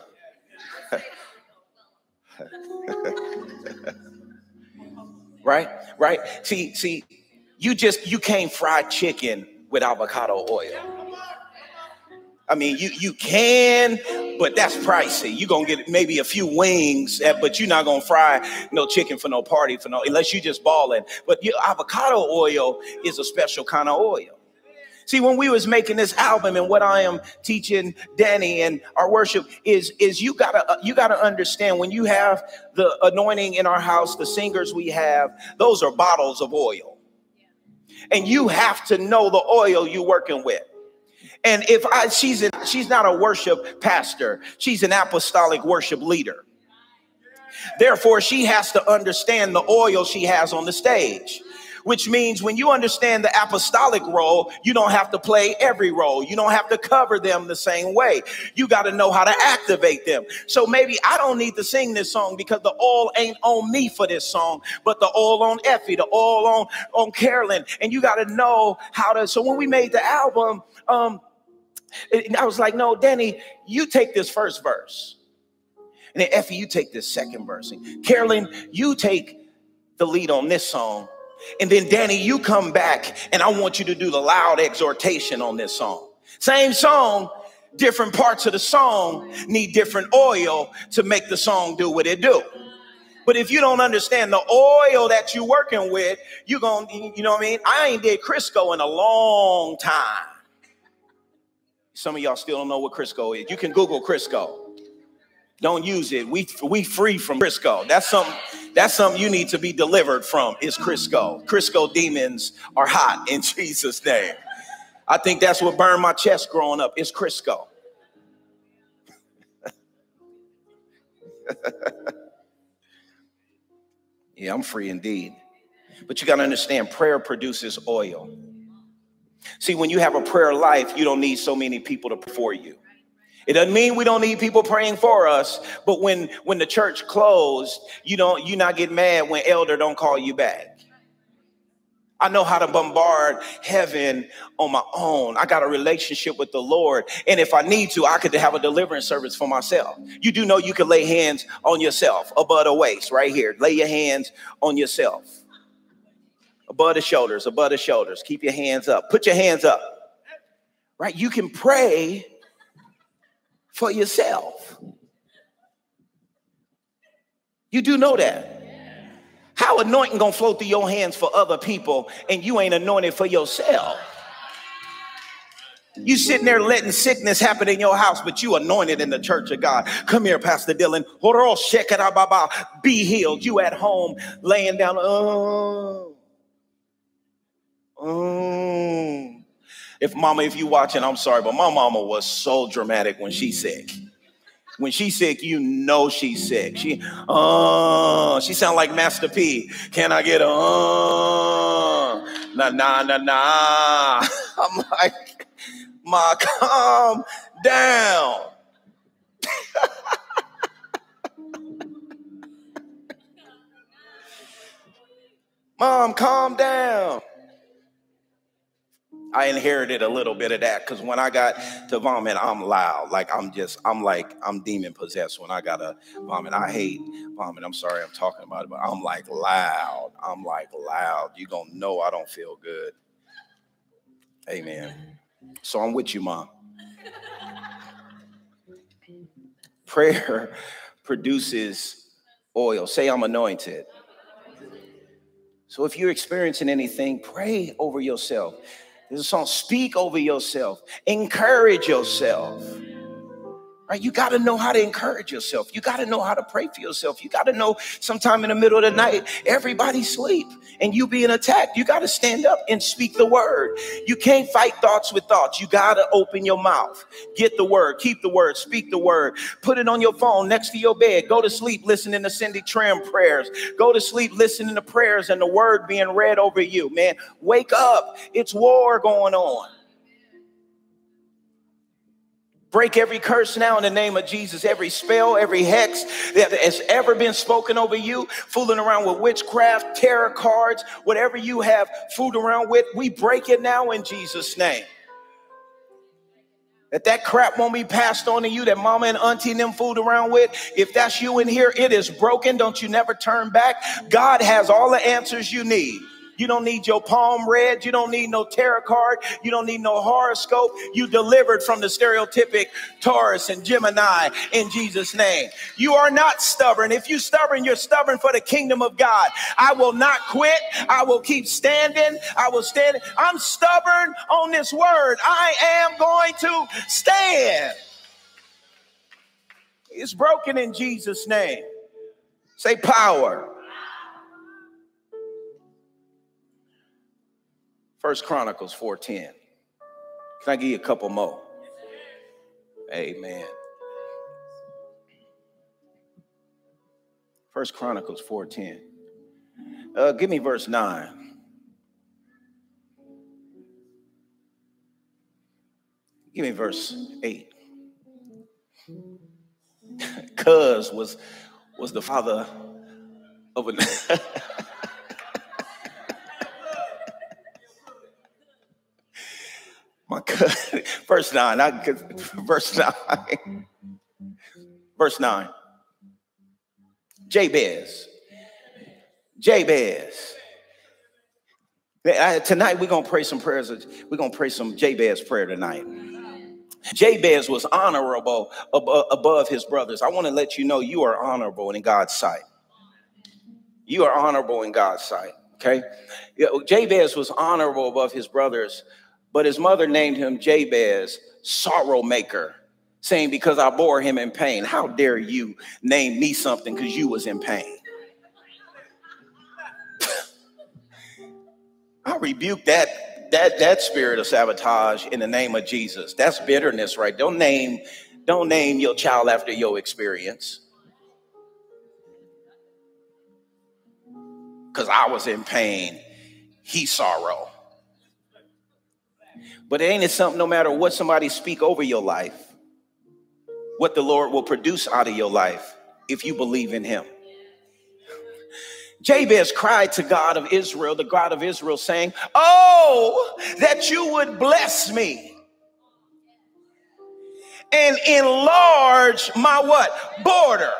Right? See, you can't fry chicken with avocado oil. I mean, you can, but that's pricey. You're going to get maybe a few wings, but you're not going to fry no chicken for no party, unless you just balling. But avocado oil is a special kind of oil. See, when we was making this album, and what I am teaching Danny and our worship is you gotta understand, when you have the anointing in our house, the singers we have, those are bottles of oil. And you have to know the oil you're working with. And she's not a worship pastor. She's an apostolic worship leader. Therefore, she has to understand the oil she has on the stage. Which means when you understand the apostolic role, you don't have to play every role. You don't have to cover them the same way. You got to know how to activate them. So maybe I don't need to sing this song because the oil ain't on me for this song, but the oil on Effie, the oil on Carolyn. And you got to know how to. So when we made the album, I was like, no, Danny, you take this first verse. And then Effie, you take this second verse. And Carolyn, you take the lead on this song. And then Danny, you come back and I want you to do the loud exhortation on this song. Same song, different parts of the song need different oil to make the song do what it do. But if you don't understand the oil that you're working with, you know what I mean? I ain't did Crisco in a long time. Some of y'all still don't know what Crisco is. You can Google Crisco. Don't use it. We free from Crisco. That's something you need to be delivered from, is Crisco. Crisco demons are hot in Jesus' name. I think that's what burned my chest growing up, is Crisco. Yeah, I'm free indeed. But you got to understand, prayer produces oil. See, when you have a prayer life, you don't need so many people to pray for you. It doesn't mean we don't need people praying for us, but when the church closed, you not get mad when elder don't call you back. I know how to bombard heaven on my own. I got a relationship with the Lord. And if I need to, I could have a deliverance service for myself. You do know you can lay hands on yourself above the waist right here. Lay your hands on yourself. Above the shoulders, above the shoulders. Keep your hands up. Put your hands up. Right? You can pray for yourself. You do know that. How anointing gonna flow through your hands for other people and you ain't anointed for yourself? You sitting there letting sickness happen in your house, but you anointed in the church of God. Come here, Pastor Dylan. Be healed. You at home laying down. If you watching, I'm sorry, but my mama was so dramatic when she's sick. When she's sick, you know she's sick. She sound like Master P. Can I get a nah? I'm like, Ma, calm down. Mom, calm down. I inherited a little bit of that because when I got to vomit, I'm loud. Like I'm demon possessed when I got to vomit. I hate vomit. I'm sorry I'm talking about it, but I'm like loud. You're going to know I don't feel good. Amen. So I'm with you, Mom. Prayer produces oil. Say, I'm anointed. So if you're experiencing anything, pray over yourself. There's a song, speak over yourself. Encourage yourself. Right? You got to know how to encourage yourself. You got to know how to pray for yourself. You got to know sometime in the middle of the night, everybody's asleep and you being attacked. You got to stand up and speak the word. You can't fight thoughts with thoughts. You got to open your mouth. Get the word. Keep the word. Speak the word. Put it on your phone next to your bed. Go to sleep listening to Cindy Trim prayers. Go to sleep listening to prayers and the word being read over you. Man, wake up. It's war going on. Break every curse now in the name of Jesus. Every spell, every hex that has ever been spoken over you, fooling around with witchcraft, tarot cards, whatever you have fooled around with, we break it now in Jesus' name. That crap won't be passed on to you that mama and auntie and them fooled around with. If that's you in here, it is broken. Don't you never turn back. God has all the answers you need. You don't need your palm read. You don't need no tarot card. You don't need no horoscope. You delivered from the stereotypic Taurus and Gemini in Jesus' name. You are not stubborn. If you're stubborn for the kingdom of God. I will not quit. I will keep standing. I will stand. I'm stubborn on this word. I am going to stand. It's broken in Jesus' name. Say power. 1 Chronicles 4:10. Can I give you a couple more? Amen. 1 Chronicles 4:10. Give me verse 9. Give me verse 8. Cuz was the father of a... My God. Verse 9. Verse 9. Verse 9. Jabez. Tonight we're going to pray some prayers. We're going to pray some Jabez prayer tonight. Jabez was honorable above his brothers. I want to let you know you are honorable in God's sight. You are honorable in God's sight. Okay. Jabez was honorable above his brothers. But his mother named him Jabez, sorrow maker, saying, because I bore him in pain. How dare you name me something because you was in pain? I rebuke that spirit of sabotage in the name of Jesus. That's bitterness, right? Don't name your child after your experience. Because I was in pain, he sorrow. But ain't it something, no matter what somebody speak over your life, what the Lord will produce out of your life if you believe in him. Jabez cried to God of Israel, the God of Israel, saying, oh, that you would bless me and enlarge my what? Border.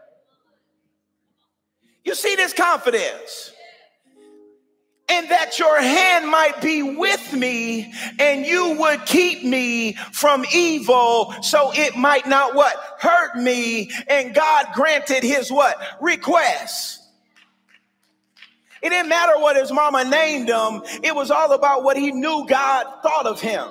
You see this confidence? And that your hand might be with me and you would keep me from evil so it might not what? Hurt me. And God granted his what? Request. It didn't matter what his mama named him. It was all about what he knew God thought of him.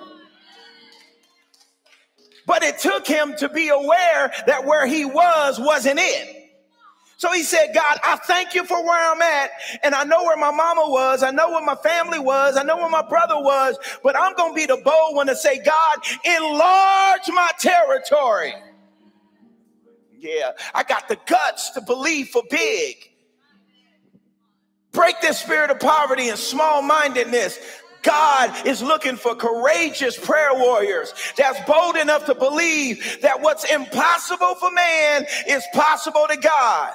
But it took him to be aware that where he wasn't it. So he said, God, I thank you for where I'm at. And I know where my mama was. I know where my family was. I know where my brother was. But I'm going to be the bold one to say, God, enlarge my territory. Yeah, I got the guts to believe for big. Break this spirit of poverty and small-mindedness. God is looking for courageous prayer warriors that's bold enough to believe that what's impossible for man is possible to God.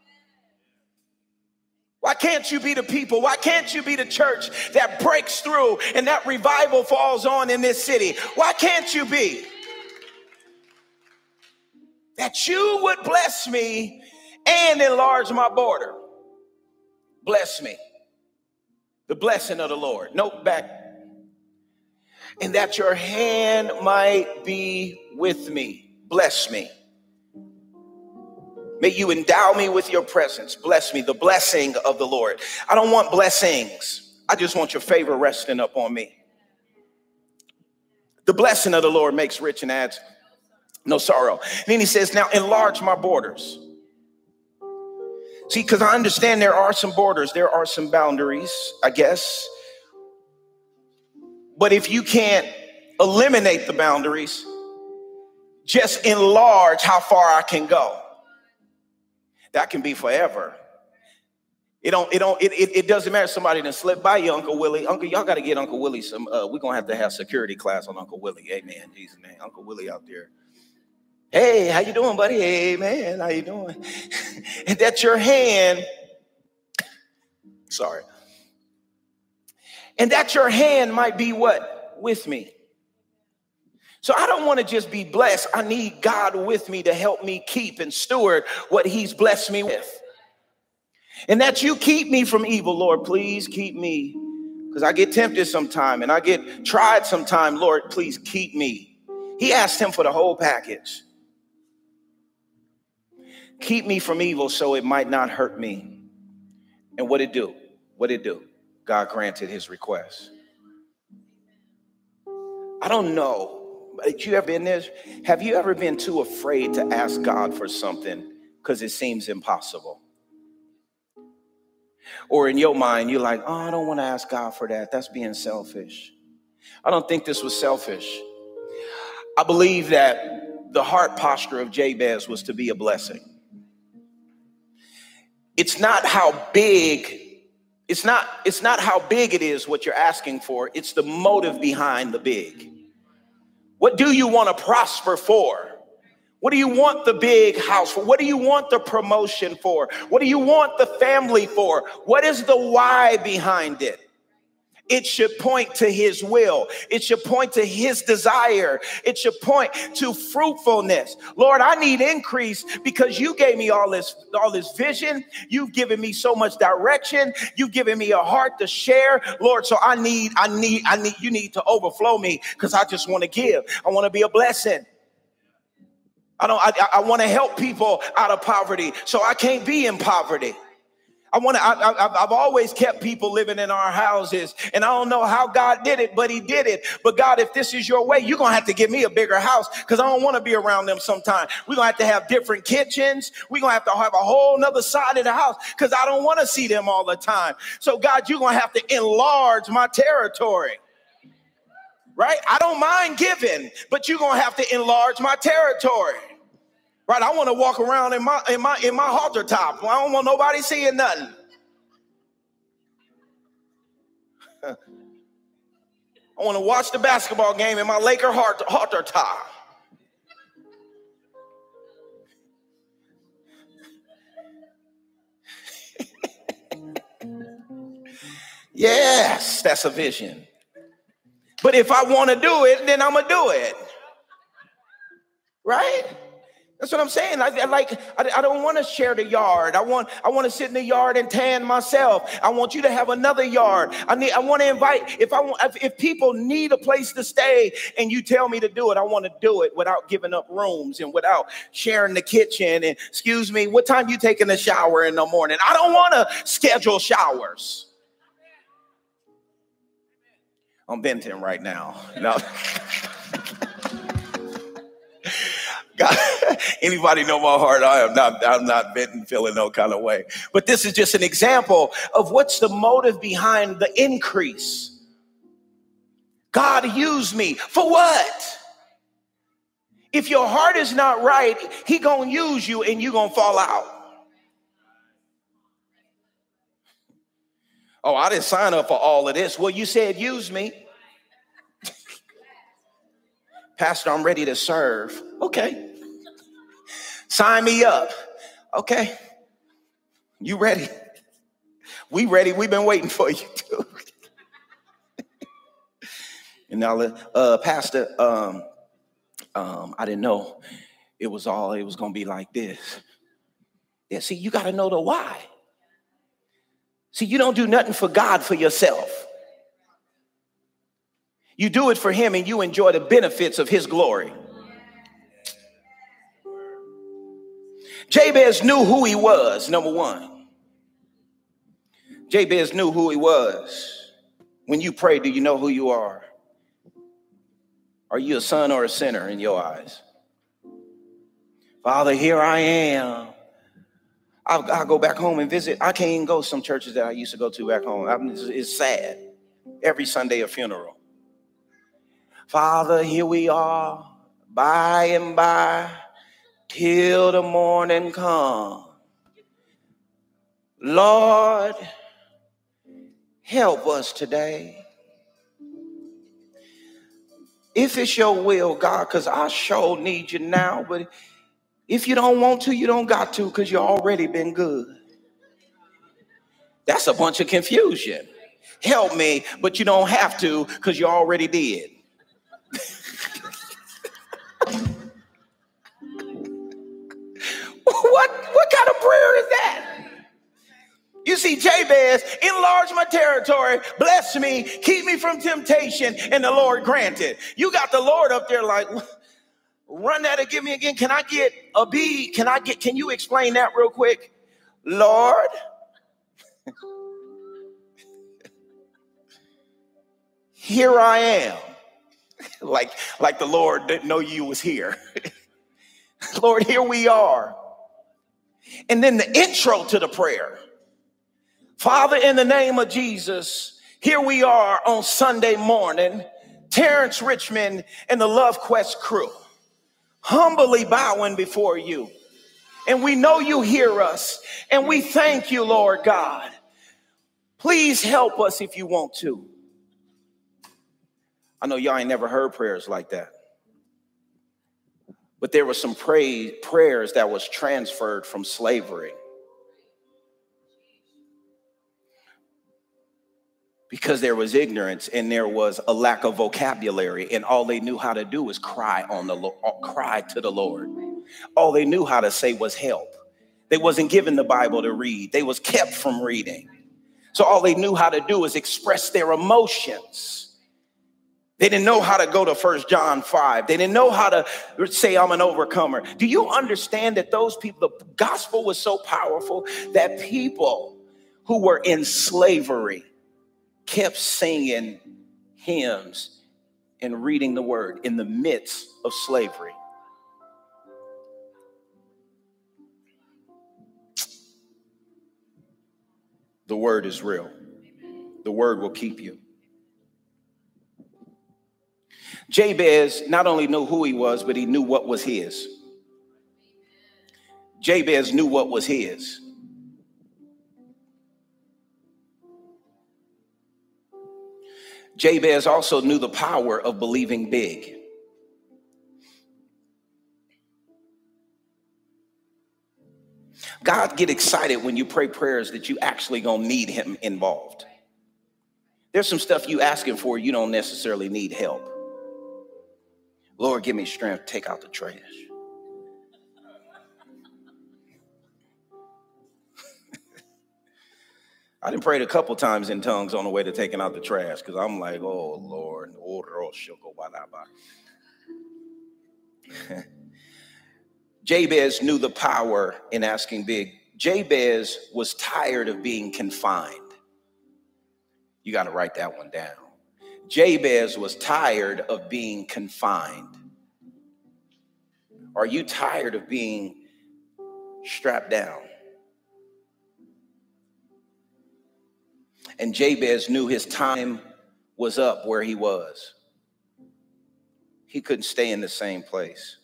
Why can't you be the people? Why can't you be the church that breaks through and that revival falls on in this city? Why can't you be? That you would bless me and enlarge my border. Bless me. The blessing of the Lord. Note back. And that your hand might be with me. Bless me. May you endow me with your presence. Bless me, the blessing of the Lord. I don't want blessings. I just want your favor resting up on me. The blessing of the Lord makes rich and adds no sorrow. And then he says, now enlarge my borders. See, because I understand there are some borders, there are some boundaries, I guess. But if you can't eliminate the boundaries, just enlarge how far I can go. That can be forever. It doesn't matter. Somebody done slip by you, Uncle Willie. Uncle, y'all got to get Uncle Willie some. We're gonna have to have security class on Uncle Willie. Amen. Jesus' name, Uncle Willie out there. Hey, how you doing, buddy? Hey, man, how you doing? And that your hand. Sorry. And that your hand might be what? With me. So I don't want to just be blessed. I need God with me to help me keep and steward what he's blessed me with. And that you keep me from evil, Lord, please keep me. Because I get tempted sometime and I get tried sometime. Lord, please keep me. He asked him for the whole package. Keep me from evil so it might not hurt me. And what it do? What it do? God granted his request. I don't know, but you ever been there? Have you ever been too afraid to ask God for something because it seems impossible? Or in your mind, you're like, oh, I don't want to ask God for that. That's being selfish. I don't think this was selfish. I believe that the heart posture of Jabez was to be a blessing. It's not how big it's not how big it is what you're asking for. It's the motive behind the big. What do you want to prosper for? What do you want the big house for? What do you want the promotion for? What do you want the family for? What is the why behind it? It should point to his will. It should point to his desire. It should point to fruitfulness. Lord, I need increase because you gave me all this vision. You've given me so much direction. You've given me a heart to share. Lord, so you need to overflow me because I just want to give. I want to be a blessing. I want to help people out of poverty, so I can't be in poverty. I've always kept people living in our houses, and I don't know how God did it, but he did it. But God, if this is your way, you're going to have to give me a bigger house because I don't want to be around them sometime. We're going to have different kitchens. We're going to have a whole nother side of the house because I don't want to see them all the time. So God, you're going to have to enlarge my territory. Right? I don't mind giving, but you're going to have to enlarge my territory. Right, I want to walk around in my halter top. I don't want nobody seeing nothing. I want to watch the basketball game in my Laker halter top. Yes, that's a vision. But if I want to do it, then I'm gonna do it. Right? That's what I'm saying. I don't want to share the yard. I want to sit in the yard and tan myself. I want you to have another yard. I want to invite. If people need a place to stay and you tell me to do it, I want to do it without giving up rooms and without sharing the kitchen. And excuse me, what time you taking a shower in the morning? I don't want to schedule showers. I'm venting right now. No. God, anybody know my heart? I'm not venting, feeling no kind of way. But this is just an example of what's the motive behind the increase. God used me for what? If your heart is not right, he gonna use you and you gonna fall out. Oh, I didn't sign up for all of this. Well, you said use me. Pastor, I'm ready to serve. Okay. Sign me up. Okay. You ready? We ready. We've been waiting for you too. And now, Pastor, I didn't know it was going to be like this. Yeah, see, you got to know the why. See, you don't do nothing for God for yourself. You do it for him and you enjoy the benefits of his glory. Jabez knew who he was, number one. Jabez knew who he was. When you pray, do you know who you are? Are you a son or a sinner in your eyes? Father, here I am. I'll go back home and visit. I can't even go to some churches that I used to go to back home. It's sad. Every Sunday a funeral. Father, here we are, by and by, till the morning come. Lord, help us today. If it's your will, God, because I sure need you now, but if you don't want to, you don't got to, because you already been good. That's a bunch of confusion. Help me, but you don't have to, because you already did. What kind of prayer is that? You see, Jabez, enlarge my territory, bless me, keep me from temptation, and the Lord granted. You got the Lord up there like, run that and give me again. Can I get a B? Can you explain that real quick? Lord, here I am. like the Lord didn't know you was here. Lord, here we are. And then the intro to the prayer. Father, in the name of Jesus, here we are on Sunday morning, Terrence Richmond and the Love Quest crew, humbly bowing before you. And we know you hear us, and we thank you, Lord God. Please help us if you want to. I know y'all ain't never heard prayers like that. But there were some prayers that was transferred from slavery. Because there was ignorance and there was a lack of vocabulary, and all they knew how to do was cry to the Lord. All they knew how to say was help. They wasn't given the Bible to read. They was kept from reading. So all they knew how to do is express their emotions. They didn't know how to go to 1 John 5. They didn't know how to say, I'm an overcomer. Do you understand that those people, the gospel was so powerful that people who were in slavery kept singing hymns and reading the word in the midst of slavery? The word is real. The word will keep you. Jabez not only knew who he was, but he knew what was his. Jabez knew what was his. Jabez also knew the power of believing big. God get excited when you pray prayers that you actually gonna need him involved. There's some stuff you asking for, you don't necessarily need help. Lord, give me strength, take out the trash. I done prayed a couple times in tongues on the way to taking out the trash because I'm like, oh, Lord. Jabez knew the power in asking big. Jabez was tired of being confined. You got to write that one down. Jabez was tired of being confined. Are you tired of being strapped down? And Jabez knew his time was up where he was. He couldn't stay in the same place.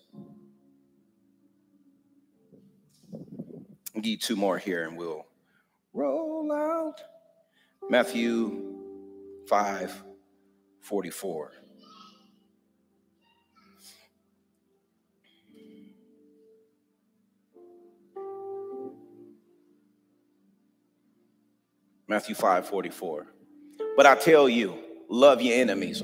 I'll give you two more here and we'll roll out. Matthew 5:44. Matthew 5:44. But I tell you, love your enemies.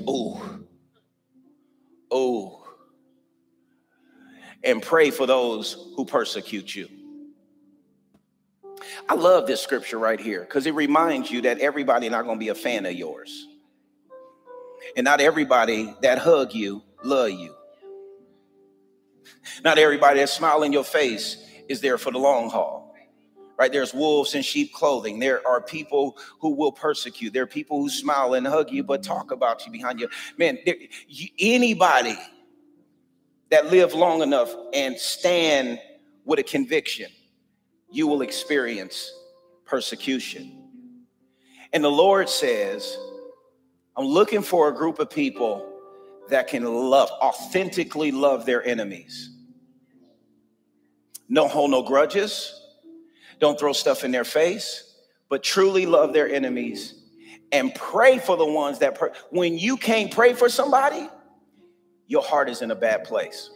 And pray for those who persecute you. I love this scripture right here because it reminds you that everybody not going to be a fan of yours. And not everybody that hug you, love you. Not everybody that smile in your face is there for the long haul. Right? There's wolves in sheep clothing. There are people who will persecute. There are people who smile and hug you, but talk about you behind you. Man, anybody that live long enough and stand with a conviction, you will experience persecution. And the Lord says, I'm looking for a group of people that can authentically love their enemies. Don't hold no grudges. Don't throw stuff in their face, but truly love their enemies and pray for the ones that when you can't pray for somebody, your heart is in a bad place.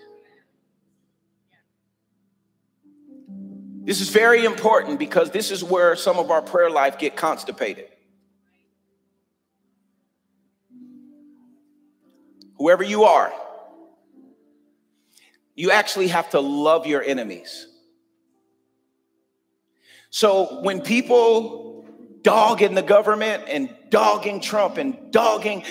This is very important because this is where some of our prayer life get constipated. Whoever you are, you actually have to love your enemies. So when people dogging the government and dogging Trump and dogging,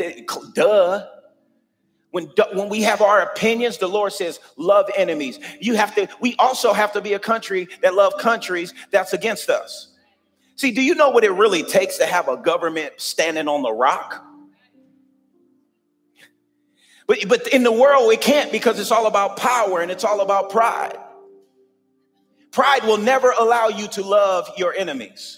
when we have our opinions, the Lord says, love enemies. We also have to be a country that love countries that's against us. See, do you know what it really takes to have a government standing on the rock? But in the world, it can't, because it's all about power and it's all about pride. Pride will never allow you to love your enemies.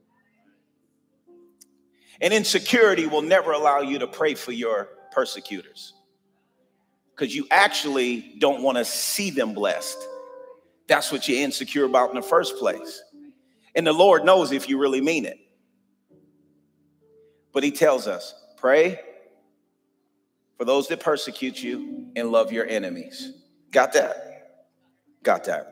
And insecurity will never allow you to pray for your persecutors, because you actually don't want to see them blessed. That's what you're insecure about in the first place. And the Lord knows if you really mean it. But he tells us, pray for those that persecute you and love your enemies. Got that? Got that.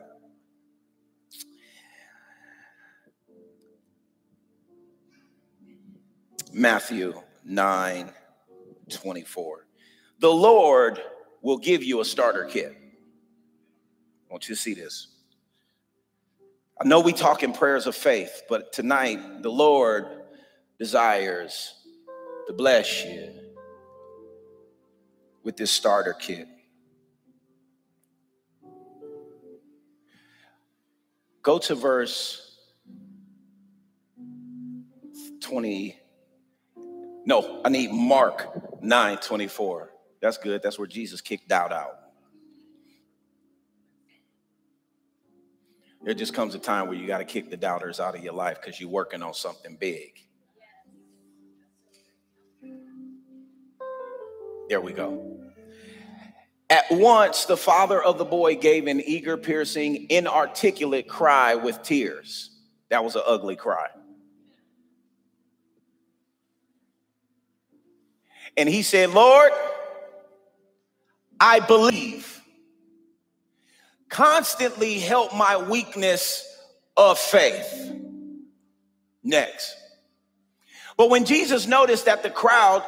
Matthew 9:24. The Lord will give you a starter kit. I want you to see this. I know we talk in prayers of faith, but tonight the Lord desires to bless you with this starter kit. Go to verse 20. No, I need Mark 9:24. That's good. That's where Jesus kicked doubt out. There just comes a time where you got to kick the doubters out of your life because you're working on something big. There we go. At once, the father of the boy gave an eager, piercing, inarticulate cry with tears. That was an ugly cry. And he said, Lord, I believe. Constantly help my weakness of faith. Next. But when Jesus noticed that the crowd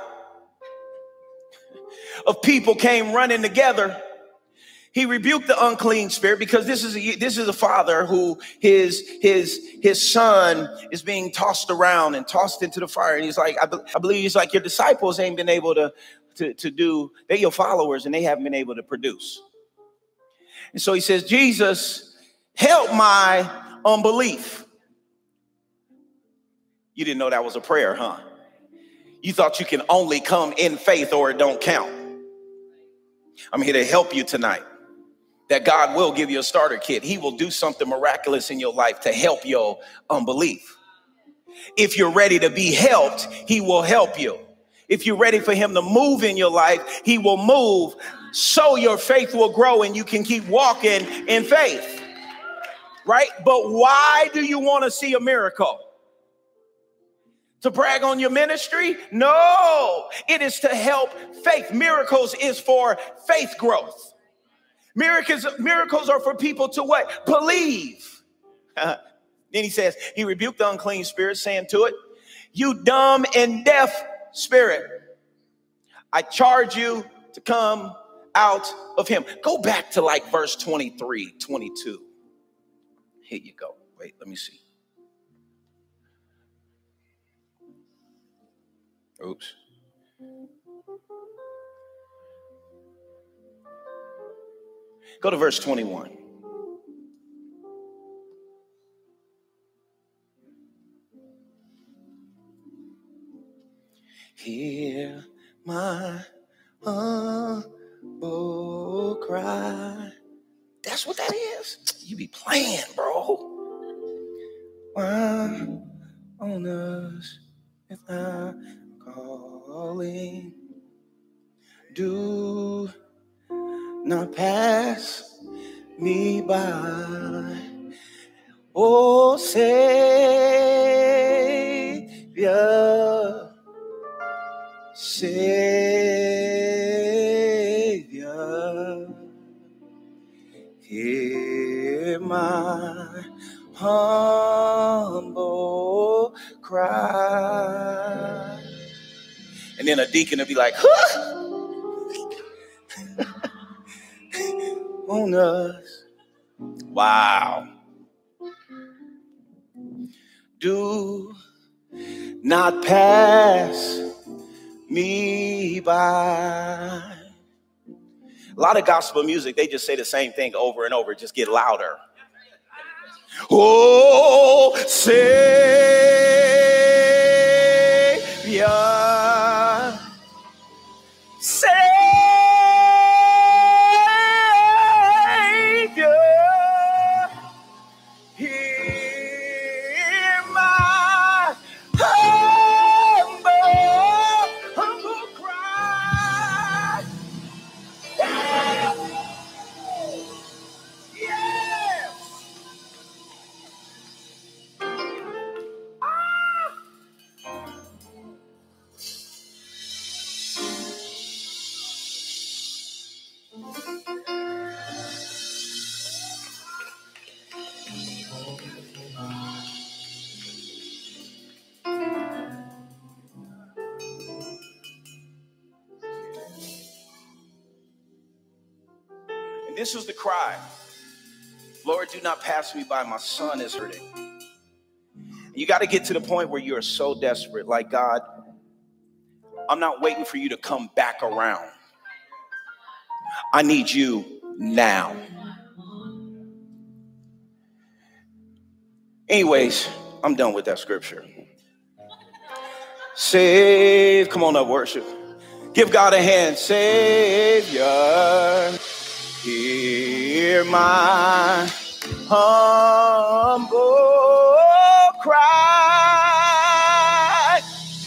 of people came running together, he rebuked the unclean spirit, because this is a father who his son is being tossed around and tossed into the fire. And he's like, I believe he's like, your disciples ain't been able to do, they're your followers and they haven't been able to produce. And so he says, Jesus, help my unbelief. You didn't know that was a prayer, huh? You thought you can only come in faith or it don't count. I'm here to help you tonight. That God will give you a starter kit. He will do something miraculous in your life to help your unbelief. If you're ready to be helped, he will help you. If you're ready for him to move in your life, he will move so your faith will grow and you can keep walking in faith. Right? But why do you want to see a miracle? To brag on your ministry? No, it is to help faith. Miracles is for faith growth. Miracles are for people to what? Believe. Then he says, he rebuked the unclean spirit, saying to it, you dumb and deaf spirit, I charge you to come out of him. Go back to like verse 23, 22. Here you go. Wait, let me see. Oops. Go to verse 21. cry. That's what that is. You be playing, bro. Why on us if I'm calling? Do not pass me by. Oh, Savior, Savior, hear my humble cry. And then a deacon will be like, huh! On us. Wow. Do not pass me by. A lot of gospel music, they just say the same thing over and over, just get louder. Oh, Savior, Savior, hear my humble cry. Yes. And this was the cry. Lord, do not pass me by. My son is hurting. You got to get to the point where you are so desperate. Like, God, I'm not waiting for you to come back around. I need you now. Anyways, I'm done with that scripture. Save. Come on up, worship. Give God a hand. Savior, hear my humble cry.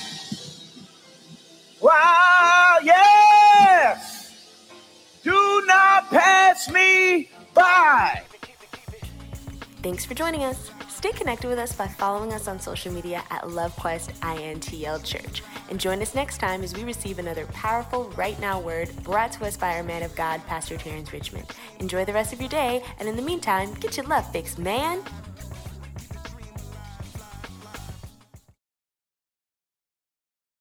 Wow, yes. Do not pass me by. Thanks for joining us. Stay connected with us by following us on social media at LoveQuest INTL Church. And join us next time as we receive another powerful Right Now word brought to us by our man of God, Pastor Terrence Richmond. Enjoy the rest of your day, and in the meantime, get your love fixed, man.